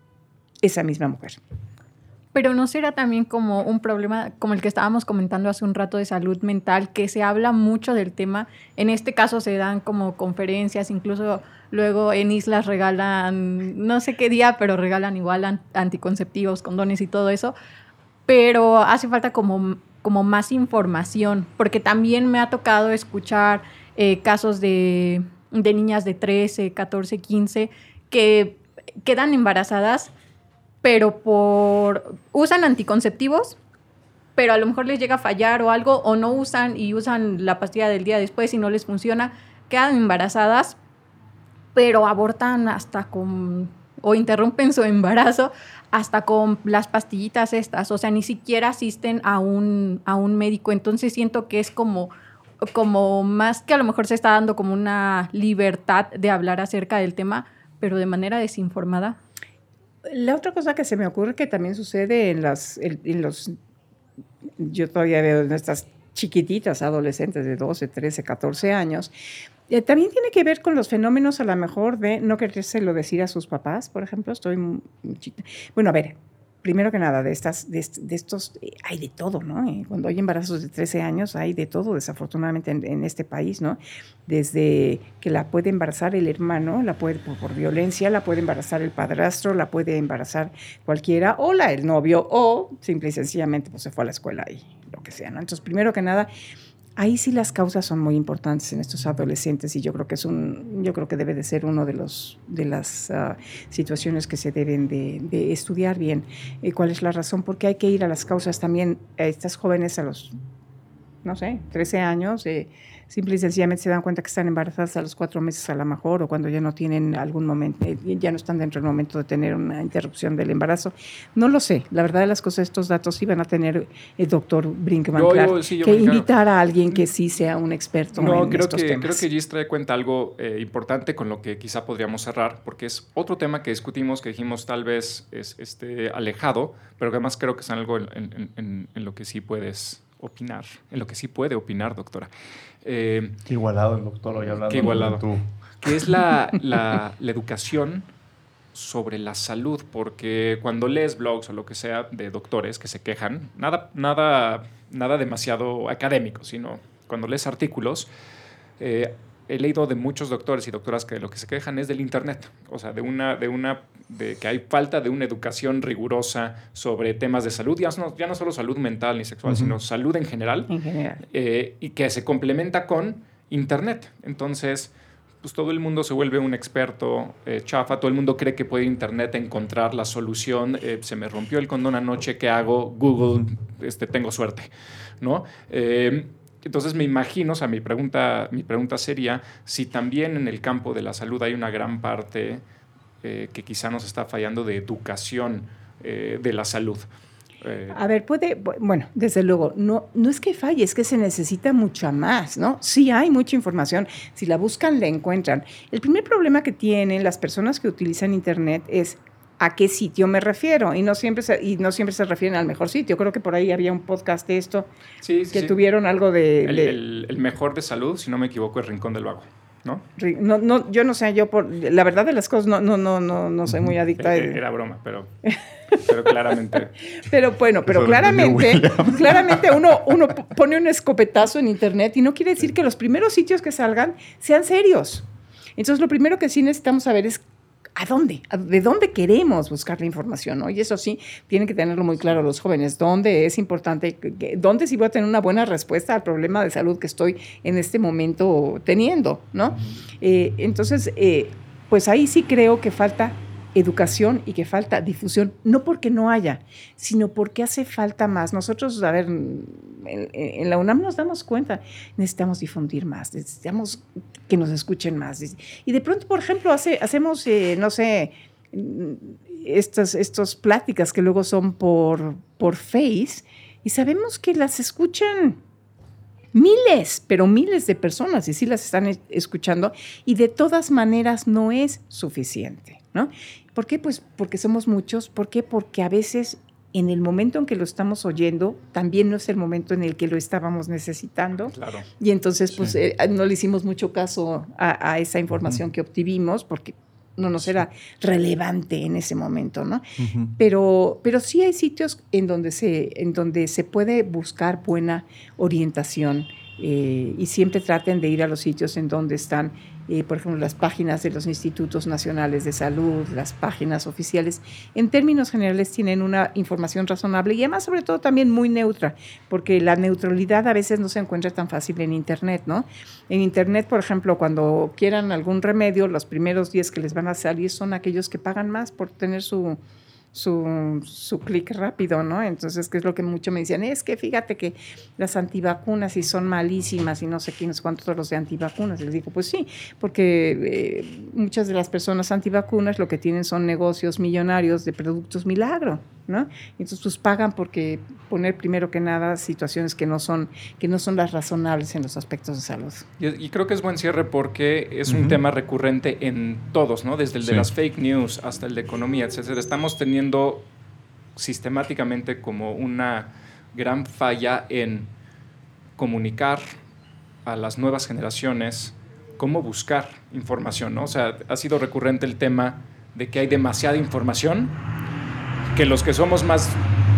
Esa misma mujer. Pero ¿no será también como un problema como el que estábamos comentando hace un rato de salud mental, que se habla mucho del tema? En este caso se dan como conferencias, incluso luego en islas regalan, no sé qué día, pero regalan igual an- anticonceptivos, condones y todo eso. Pero hace falta como, como más información, porque también me ha tocado escuchar eh, casos de, de niñas de trece, catorce, quince que quedan embarazadas, pero por usan anticonceptivos, pero a lo mejor les llega a fallar o algo, o no usan y usan la pastilla del día después y no les funciona, quedan embarazadas, pero abortan hasta con, o interrumpen su embarazo hasta con las pastillitas estas, o sea, ni siquiera asisten a un, a un médico. Entonces siento que es como, como más que a lo mejor se está dando como una libertad de hablar acerca del tema, pero de manera desinformada. La otra cosa que se me ocurre que también sucede en, las, en, en los... Yo todavía veo en estas chiquititas adolescentes de doce, trece, catorce años, eh, también tiene que ver con los fenómenos a lo mejor de no querérselo decir a sus papás, por ejemplo. Estoy muy chiquita. Bueno, a ver, primero que nada, de, estas, de, de estos, eh, hay de todo, ¿no? Eh, cuando hay embarazos de trece años, hay de todo, desafortunadamente, en, en este país, ¿no? Desde que la puede embarazar el hermano, la puede por, por violencia, la puede embarazar el padrastro, la puede embarazar cualquiera, o la el novio, o simple y sencillamente pues, se fue a la escuela y lo que sea, ¿no? Entonces, primero que nada, ahí sí las causas son muy importantes en estos adolescentes y yo creo que es un, yo creo que debe de ser uno de los de las uh, situaciones que se deben de, de estudiar bien. Eh, ¿Cuál es la razón? Porque hay que ir a las causas también. A estas jóvenes a los, no sé, trece años, eh, simple y sencillamente se dan cuenta que están embarazadas a los cuatro meses a lo mejor, o cuando ya no tienen algún momento, eh, ya no están dentro del momento de tener una interrupción del embarazo. No lo sé. La verdad de las cosas, estos datos sí van a tener el doctor Brinkman Yo- Clark, yo- sí, yo que me encargo. invitar a alguien que sí sea un experto No, en creo estos que, temas. creo que Gis trae cuenta algo eh, importante con lo que quizá podríamos cerrar, porque es otro tema que discutimos, que dijimos tal vez es este, alejado, pero que además creo que es algo en, en- en- en lo que sí puedes opinar, en lo que sí puede opinar, doctora. Eh, Qué igualado el doctor hoy hablando. Qué igualado. Tú. que es la, la, la educación sobre la salud, porque cuando lees blogs o lo que sea de doctores que se quejan, nada, nada, nada demasiado académico, sino cuando lees artículos, Eh, he leído de muchos doctores y doctoras que lo que se quejan es del Internet, o sea, de una, de una, de que hay falta de una educación rigurosa sobre temas de salud, ya no, ya no solo salud mental ni sexual, uh-huh. sino salud en general, en general. Eh, y que se complementa con Internet. Entonces, pues todo el mundo se vuelve un experto eh, chafa, todo el mundo cree que puede Internet encontrar la solución, eh, se me rompió el condón anoche, ¿qué hago? Google, este, tengo suerte, ¿no? Eh, Entonces me imagino, o sea, mi pregunta, mi pregunta sería si también en el campo de la salud hay una gran parte eh, que quizá nos está fallando de educación eh, de la salud. Eh, A ver, puede, bueno, desde luego, no, no es que falle, es que se necesita mucha más, ¿no? Sí hay mucha información, si la buscan, la encuentran. El primer problema que tienen las personas que utilizan Internet es ¿a qué sitio me refiero? Y no siempre se, y no siempre se refieren al mejor sitio. Creo que por ahí había un podcast de esto, sí, sí, que sí. tuvieron algo de... El, de el, el mejor de salud, si no me equivoco, es Rincón del Vago, ¿no? No, no, yo no sé, yo por la verdad de las cosas no, no, no, no, no soy muy adicta. Era, era broma, pero, pero claramente. Pero bueno, pero claramente, claramente uno, uno pone un escopetazo en Internet y no quiere decir que los primeros sitios que salgan sean serios. Entonces, lo primero que sí necesitamos saber es ¿a dónde? ¿De dónde queremos buscar la información, ¿no? Y eso sí, tienen que tenerlo muy claro los jóvenes. ¿Dónde es importante? ¿Dónde sí voy a tener una buena respuesta al problema de salud que estoy en este momento teniendo, ¿no? Eh, entonces, eh, pues ahí sí creo que falta educación y que falta difusión, no porque no haya, sino porque hace falta más. Nosotros, a ver, en, en la UNAM nos damos cuenta, necesitamos difundir más, necesitamos que nos escuchen más. Y de pronto, por ejemplo, hace, hacemos, eh, no sé, estas, estas pláticas que luego son por, por Face, y sabemos que las escuchan miles, pero miles de personas, y sí las están escuchando, y de todas maneras no es suficiente, ¿no? ¿Por qué? Pues porque somos muchos. ¿Por qué? Porque a veces en el momento en que lo estamos oyendo, también no es el momento en el que lo estábamos necesitando. Claro. Y entonces, pues, sí. eh, no le hicimos mucho caso a, a esa información uh-huh. que obtuvimos, porque no nos era relevante en ese momento, ¿no? Uh-huh. Pero, pero sí hay sitios en donde se, en donde se puede buscar buena orientación, eh, y siempre traten de ir a los sitios en donde están, eh, por ejemplo, las páginas de los institutos nacionales de salud, las páginas oficiales. En términos generales tienen una información razonable y además, sobre todo, también muy neutra, porque la neutralidad a veces no se encuentra tan fácil en Internet, ¿no? En Internet, por ejemplo, cuando quieran algún remedio, los primeros diez que les van a salir son aquellos que pagan más por tener su... su, su clic rápido, ¿no? Entonces, ¿qué es lo que mucho me decían? Es que fíjate que las antivacunas y son malísimas y no sé quiénes, cuántos son los de antivacunas. Les digo, pues sí, porque eh, muchas de las personas antivacunas lo que tienen son negocios millonarios de productos milagro, ¿no? Entonces, pues pagan porque poner primero que nada situaciones que no son, que no son las razonables en los aspectos de salud. Y, y creo que es buen cierre porque es uh-huh. un tema recurrente en todos, ¿no? Desde el sí. de las fake news hasta el de economía, etcétera. Estamos teniendo sistemáticamente como una gran falla en comunicar a las nuevas generaciones cómo buscar información, ¿no? O sea, ha sido recurrente el tema de que hay demasiada información, que los que somos más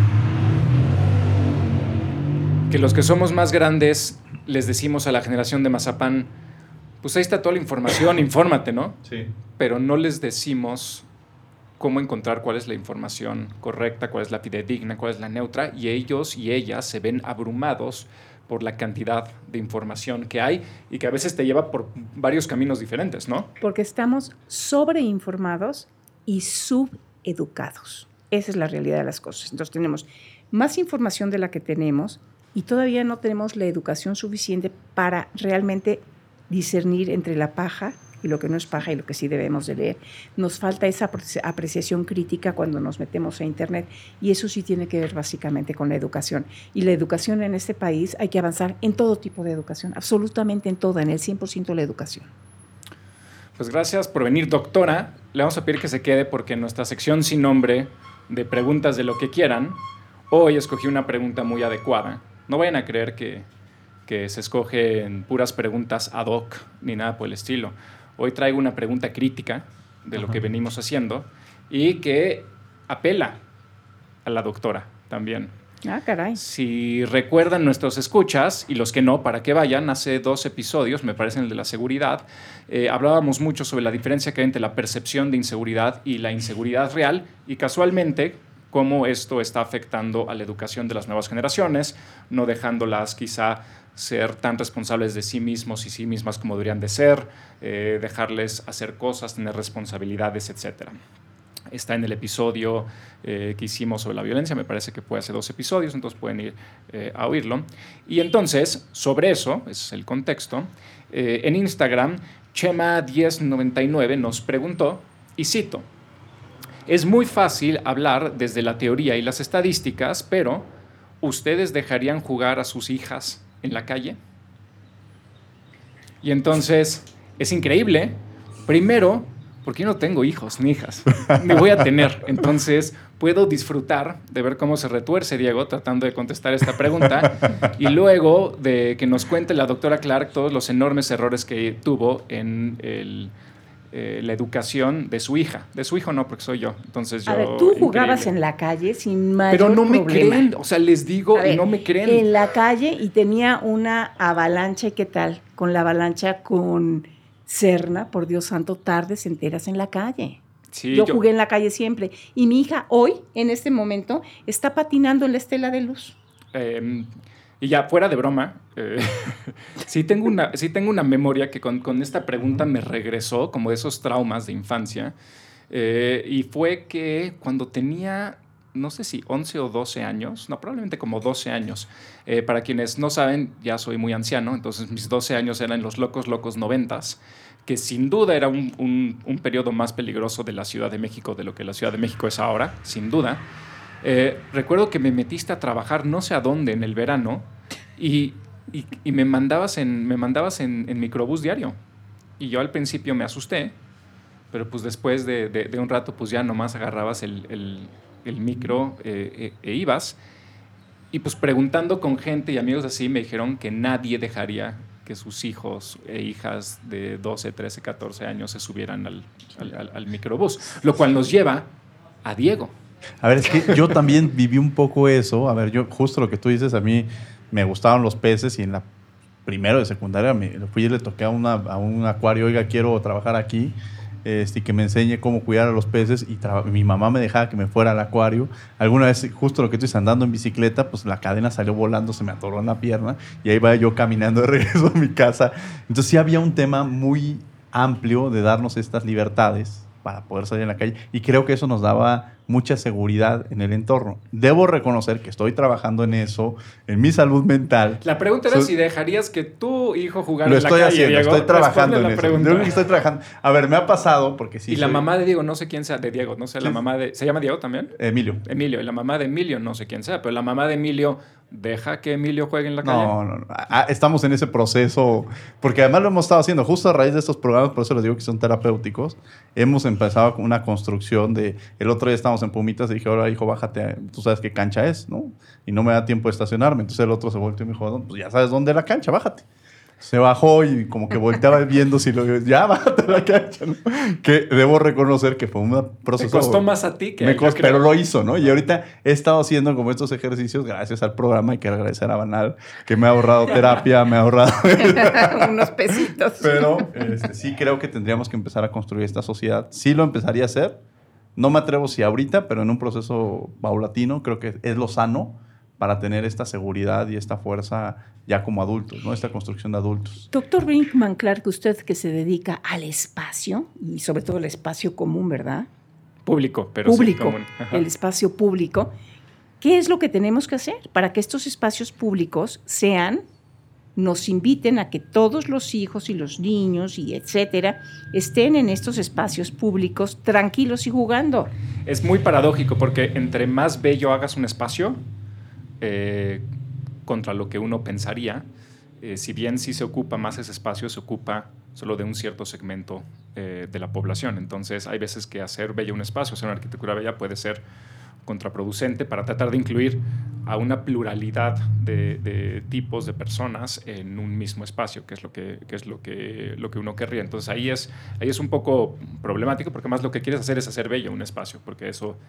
que los que somos más grandes les decimos a la generación de Mazapán, pues ahí está toda la información, infórmate, ¿no? Sí. Pero no les decimos cómo encontrar cuál es la información correcta, cuál es la fidedigna, cuál es la neutra, y ellos y ellas se ven abrumados por la cantidad de información que hay y que a veces te lleva por varios caminos diferentes, ¿no? Porque estamos sobreinformados y subeducados. Esa es la realidad de las cosas. Entonces tenemos más información de la que tenemos y todavía no tenemos la educación suficiente para realmente discernir entre la paja y lo que no es paja y lo que sí debemos de leer. Nos falta esa apreciación crítica cuando nos metemos a Internet y eso sí tiene que ver básicamente con la educación. Y la educación en este país hay que avanzar en todo tipo de educación, absolutamente en toda, en el cien por ciento de la educación. Pues gracias por venir, doctora. Le vamos a pedir que se quede porque en nuestra sección sin nombre de preguntas de lo que quieran, hoy escogí una pregunta muy adecuada. No vayan a creer que, que se escogen puras preguntas ad hoc ni nada por el estilo. Hoy traigo una pregunta crítica de lo Ajá. que venimos haciendo y que apela a la doctora también. Ah, caray. Si recuerdan nuestros escuchas, y los que no, para que vayan, hace dos episodios, me parece el de la seguridad, eh, hablábamos mucho sobre la diferencia que hay entre la percepción de inseguridad y la inseguridad real, y casualmente cómo esto está afectando a la educación de las nuevas generaciones, no dejándolas quizá ser tan responsables de sí mismos y sí mismas como deberían de ser, eh, dejarles hacer cosas, tener responsabilidades, etcétera. Está en el episodio eh, que hicimos sobre la violencia, me parece que fue hace dos episodios, entonces pueden ir eh, a oírlo. Y entonces, sobre eso, ese es el contexto, eh, en Instagram, Chema diez noventa y nueve nos preguntó, y cito, es muy fácil hablar desde la teoría y las estadísticas, pero ¿ustedes dejarían jugar a sus hijas en la calle? Y entonces, es increíble, primero, porque yo no tengo hijos ni hijas, ni voy a tener. Entonces, puedo disfrutar de ver cómo se retuerce Diego tratando de contestar esta pregunta y luego de que nos cuente la doctora Clark todos los enormes errores que tuvo en el, eh, la educación de su hija. De su hijo no, porque soy yo. Entonces, yo, a ver, tú jugabas increíble. en la calle sin mayor Pero no me problema. creen, o sea, les digo A ver, y no me creen. En la calle y tenía una avalancha, ¿y qué tal? Con la avalancha con Serna, por Dios santo, tardes enteras en la calle. Sí, yo, yo jugué en la calle siempre. Y mi hija hoy, en este momento, está patinando en la estela de luz. Eh, y ya, fuera de broma, eh, sí, tengo una, sí tengo una memoria que con, con esta pregunta me regresó, como de esos traumas de infancia. Eh, y fue que cuando tenía, no sé si once o doce años, no, probablemente como doce años. Eh, para quienes no saben, ya soy muy anciano, entonces mis doce años eran los locos, locos noventas, que sin duda era un, un, un periodo más peligroso de la Ciudad de México de lo que la Ciudad de México es ahora, sin duda. Eh, recuerdo que me metiste a trabajar no sé a dónde en el verano y, y, y me mandabas, en, me mandabas en, en microbús diario. Y yo al principio me asusté, pero pues después de, de, de un rato pues ya nomás agarrabas el, el, el micro eh, e, e ibas. Y pues preguntando con gente y amigos así me dijeron que nadie dejaría que sus hijos e hijas de doce, trece, catorce años se subieran al, al, al, al microbús. Lo cual nos lleva a Diego. A ver, es que yo también viví un poco eso. A ver, yo justo lo que tú dices, a mí me gustaban los peces y en la primero de secundaria me fui y le toqué a, una, a un acuario, oiga, quiero trabajar aquí. Este, y que me enseñe cómo cuidar a los peces y mi mamá me dejaba que me fuera al acuario. Alguna vez, justo lo que tú dices, andando en bicicleta, pues la cadena salió volando, se me atoró en la pierna y ahí va yo caminando de regreso a mi casa. Entonces sí había un tema muy amplio de darnos estas libertades para poder salir en la calle y creo que eso nos daba mucha seguridad en el entorno. Debo reconocer que estoy trabajando en eso, en mi salud mental. La pregunta era so, si dejarías que tu hijo jugara lo en la estoy calle, haciendo, Diego. estoy trabajando en la eso. pregunta. Yo estoy trabajando. A ver, me ha pasado porque sí. Y la soy... mamá de Diego, no sé quién sea, de Diego, no sé, sí. la mamá de... ¿Se llama Diego también? Emilio. Emilio, y la mamá de Emilio, no sé quién sea, pero la mamá de Emilio... ¿Deja que Emilio juegue en la calle? No, no, no. Ah, estamos en ese proceso, porque además lo hemos estado haciendo justo a raíz de estos programas, por eso les digo que son terapéuticos. Hemos empezado con una construcción de... El otro día estábamos en Pumitas y dije, ahora hijo, bájate, tú sabes qué cancha es, ¿no? Y no me da tiempo de estacionarme. Entonces el otro se volteó y me dijo, pues ya sabes dónde es la cancha, bájate. Se bajó y como que volteaba viendo si lo... Ya, bájate a la cancha, ¿no? Que debo reconocer que fue un proceso... Te costó más a ti que me a él, costó, yo creo. pero lo hizo, ¿no? Y ahorita he estado haciendo como estos ejercicios gracias al programa. Hay que agradecer a Banal, que me ha ahorrado terapia, me ha ahorrado... unos pesitos. Pero este, sí creo que tendríamos que empezar a construir esta sociedad. Sí lo empezaría a hacer. No me atrevo si ahorita, pero en un proceso paulatino creo que es lo sano para tener esta seguridad y esta fuerza ya como adultos, ¿no? Esta construcción de adultos. Doctor Brinkman Clark, usted que se dedica al espacio, y sobre todo el espacio común, ¿verdad? Público, pero público, sí común. Ajá. El espacio público. ¿Qué es lo que tenemos que hacer para que estos espacios públicos sean, nos inviten a que todos los hijos y los niños y etcétera estén en estos espacios públicos tranquilos y jugando? Es muy paradójico porque entre más bello hagas un espacio, eh, contra lo que uno pensaría, eh, si bien sí se ocupa más ese espacio, se ocupa solo de un cierto segmento eh, de la población. Entonces hay veces que hacer bello un espacio, hacer una arquitectura bella puede ser contraproducente para tratar de incluir a una pluralidad de, de tipos de personas en un mismo espacio, que es lo que, que, es lo que, lo que uno querría. Entonces ahí es, ahí es un poco problemático porque más lo que quieres hacer es hacer bello un espacio, porque eso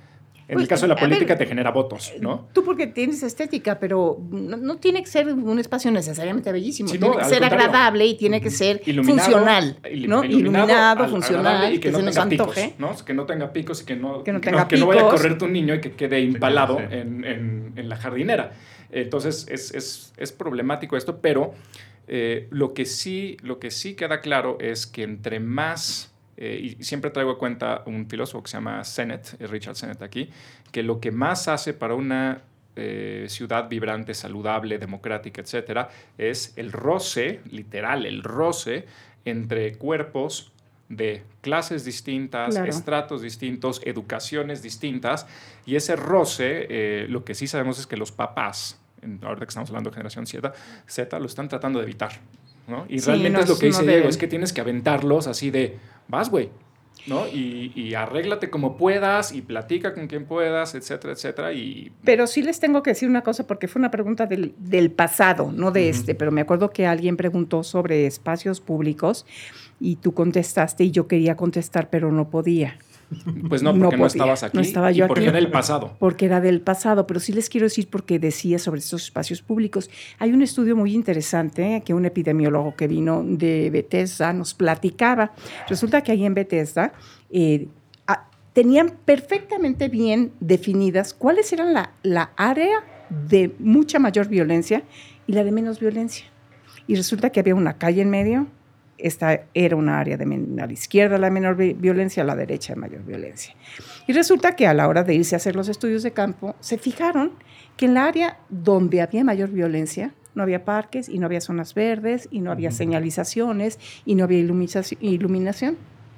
En Pues, el caso de la a política ver, te genera votos, ¿no? Tú porque tienes estética, pero no, no tiene que ser un espacio necesariamente bellísimo. Sí, tiene no, que al ser contrario. agradable y tiene que ser Iluminado, funcional, il- ¿no? iluminado, Iluminado, al- funcional, agradable y que, que no se nos tenga antoje. picos, ¿no? Que no tenga picos y que no, Que no que tenga que no vaya a picos. correr tu niño y que quede impalado Sí. en, en- en la jardinera. Entonces es, es- es problemático esto, pero eh, lo, que sí, lo que sí queda claro es que entre más, eh, y siempre traigo a cuenta un filósofo que se llama Sennett, eh, Richard Sennett aquí, que lo que más hace para una eh, ciudad vibrante, saludable, democrática, etcétera, es el roce, literal, el roce entre cuerpos de clases distintas, Claro. estratos distintos, educaciones distintas, y ese roce, eh, lo que sí sabemos es que los papás, en, ahorita que estamos hablando de generación Z, Z, lo están tratando de evitar, ¿no? Y Sí, realmente no es lo es- que dice no Diego, deben. es que tienes que aventarlos así de, vas, güey, ¿no? Y, y arréglate como puedas y platica con quien puedas, etcétera, etcétera, y... Pero sí les tengo que decir una cosa, porque fue una pregunta del, del pasado, no de Ujú. este, pero me acuerdo que alguien preguntó sobre espacios públicos y tú contestaste y yo quería contestar, pero no podía. Pues no, No porque no, podía, estabas aquí no estaba yo y porque aquí. era el pasado. Porque era del pasado, pero sí les quiero decir porque decía sobre estos espacios públicos. Hay un estudio muy interesante que un epidemiólogo que vino de Bethesda nos platicaba. Resulta que ahí en Bethesda eh, a, tenían perfectamente bien definidas cuáles eran la, la área de mucha mayor violencia y la de menos violencia. Y resulta que había una calle en medio. Esta era una área de men- a la izquierda la menor vi- violencia, a la derecha de mayor violencia. Y resulta que a la hora de irse a hacer los estudios de campo, se fijaron que en la área donde había mayor violencia, no había parques y no había zonas verdes y no había señalizaciones y no había iluminaci- iluminación.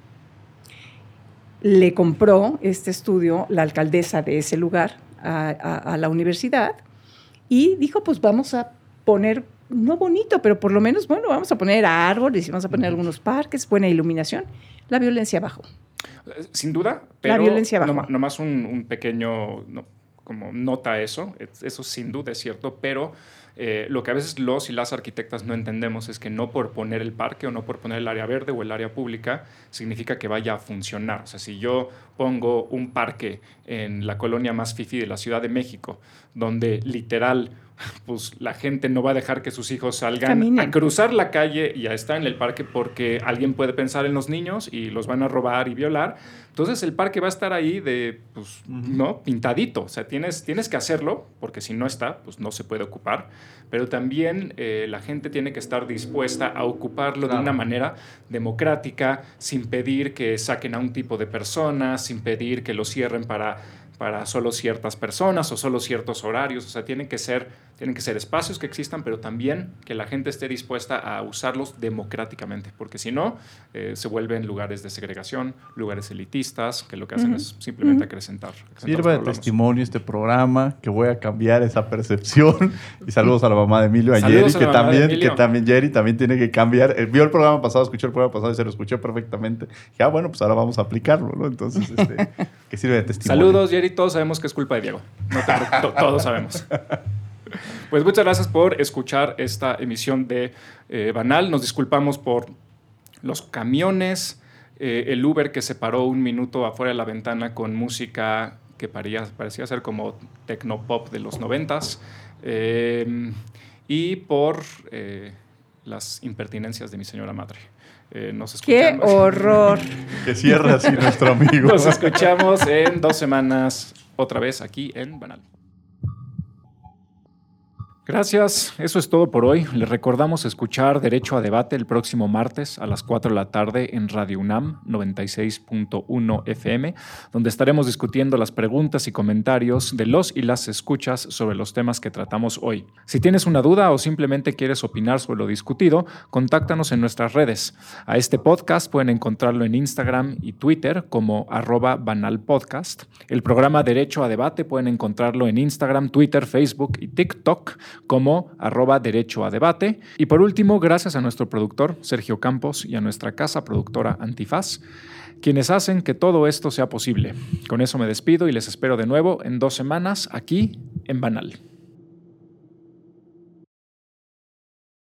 Le compró este estudio la alcaldesa de ese lugar a, a- a la universidad y dijo, pues vamos a poner, no bonito, pero por lo menos, bueno, vamos a poner árboles y vamos a poner algunos parques, buena iluminación. La violencia bajó. Eh, Sin duda, pero La violencia bajó. no, nomás un, un pequeño, no, como nota a eso, es- eso sin duda es cierto, pero eh, lo que a veces los y las arquitectas no entendemos es que no por poner el parque o no por poner el área verde o el área pública significa que vaya a funcionar. O sea, si yo pongo un parque en la colonia más fifí de la Ciudad de México, donde literal pues la gente no va a dejar que sus hijos salgan Caminen. a cruzar la calle y a estar en el parque porque alguien puede pensar en los niños y los van a robar y violar. Entonces el parque va a estar ahí de, pues, ¿no? Pintadito. O sea, tienes, tienes que hacerlo porque si no está, pues no se puede ocupar. Pero también eh, la gente tiene que estar dispuesta a ocuparlo Claro. de una manera democrática, sin pedir que saquen a un tipo de personas, sin pedir que lo cierren para... para solo ciertas personas o solo ciertos horarios. O sea, tienen que ser, tienen que ser espacios que existan, pero también que la gente esté dispuesta a usarlos democráticamente, porque si no, eh, se vuelven lugares de segregación, lugares elitistas, que lo que hacen Ujú. es simplemente acrecentar. acrecentar los Sirva de problemas. testimonio este programa, que voy a cambiar esa percepción. Y saludos a la mamá de Emilio, a Saludos Jerry, a que la mamá de también, Emilio. que también Jerry también tiene que cambiar. Eh, Vio el programa pasado, escuchó el programa pasado y se lo escuchó perfectamente. Ya, bueno, pues ahora vamos a aplicarlo, ¿no? Entonces, este, que sirve de testimonio. Saludos, Jerry. Todos sabemos que es culpa de Diego. No te preocupes, to- todos sabemos. Pues muchas gracias por escuchar esta emisión de eh, Banal. Nos disculpamos por los camiones, eh, el Uber que se paró un minuto afuera de la ventana con música que parecía, parecía ser como tecnopop de los noventas, eh, y por eh, las impertinencias de mi señora madre. Eh, nos ¡Qué escuchamos. horror! Que cierra así nuestro amigo. Nos escuchamos en dos semanas otra vez aquí en Banal. Gracias, eso es todo por hoy. Les recordamos escuchar Derecho a Debate el próximo martes a las cuatro de la tarde en Radio UNAM noventa y seis punto uno F M, donde estaremos discutiendo las preguntas y comentarios de los y las escuchas sobre los temas que tratamos hoy. Si tienes una duda o simplemente quieres opinar sobre lo discutido, contáctanos en nuestras redes. A este podcast pueden encontrarlo en Instagram y Twitter como arroba banalpodcast. El programa Derecho a Debate pueden encontrarlo en Instagram, Twitter, Facebook y TikTok como arroba derecho a debate. Y por último, gracias a nuestro productor Sergio Campos y a nuestra casa productora Antifaz, quienes hacen que todo esto sea posible. Con eso me despido y les espero de nuevo en dos semanas aquí en Banal.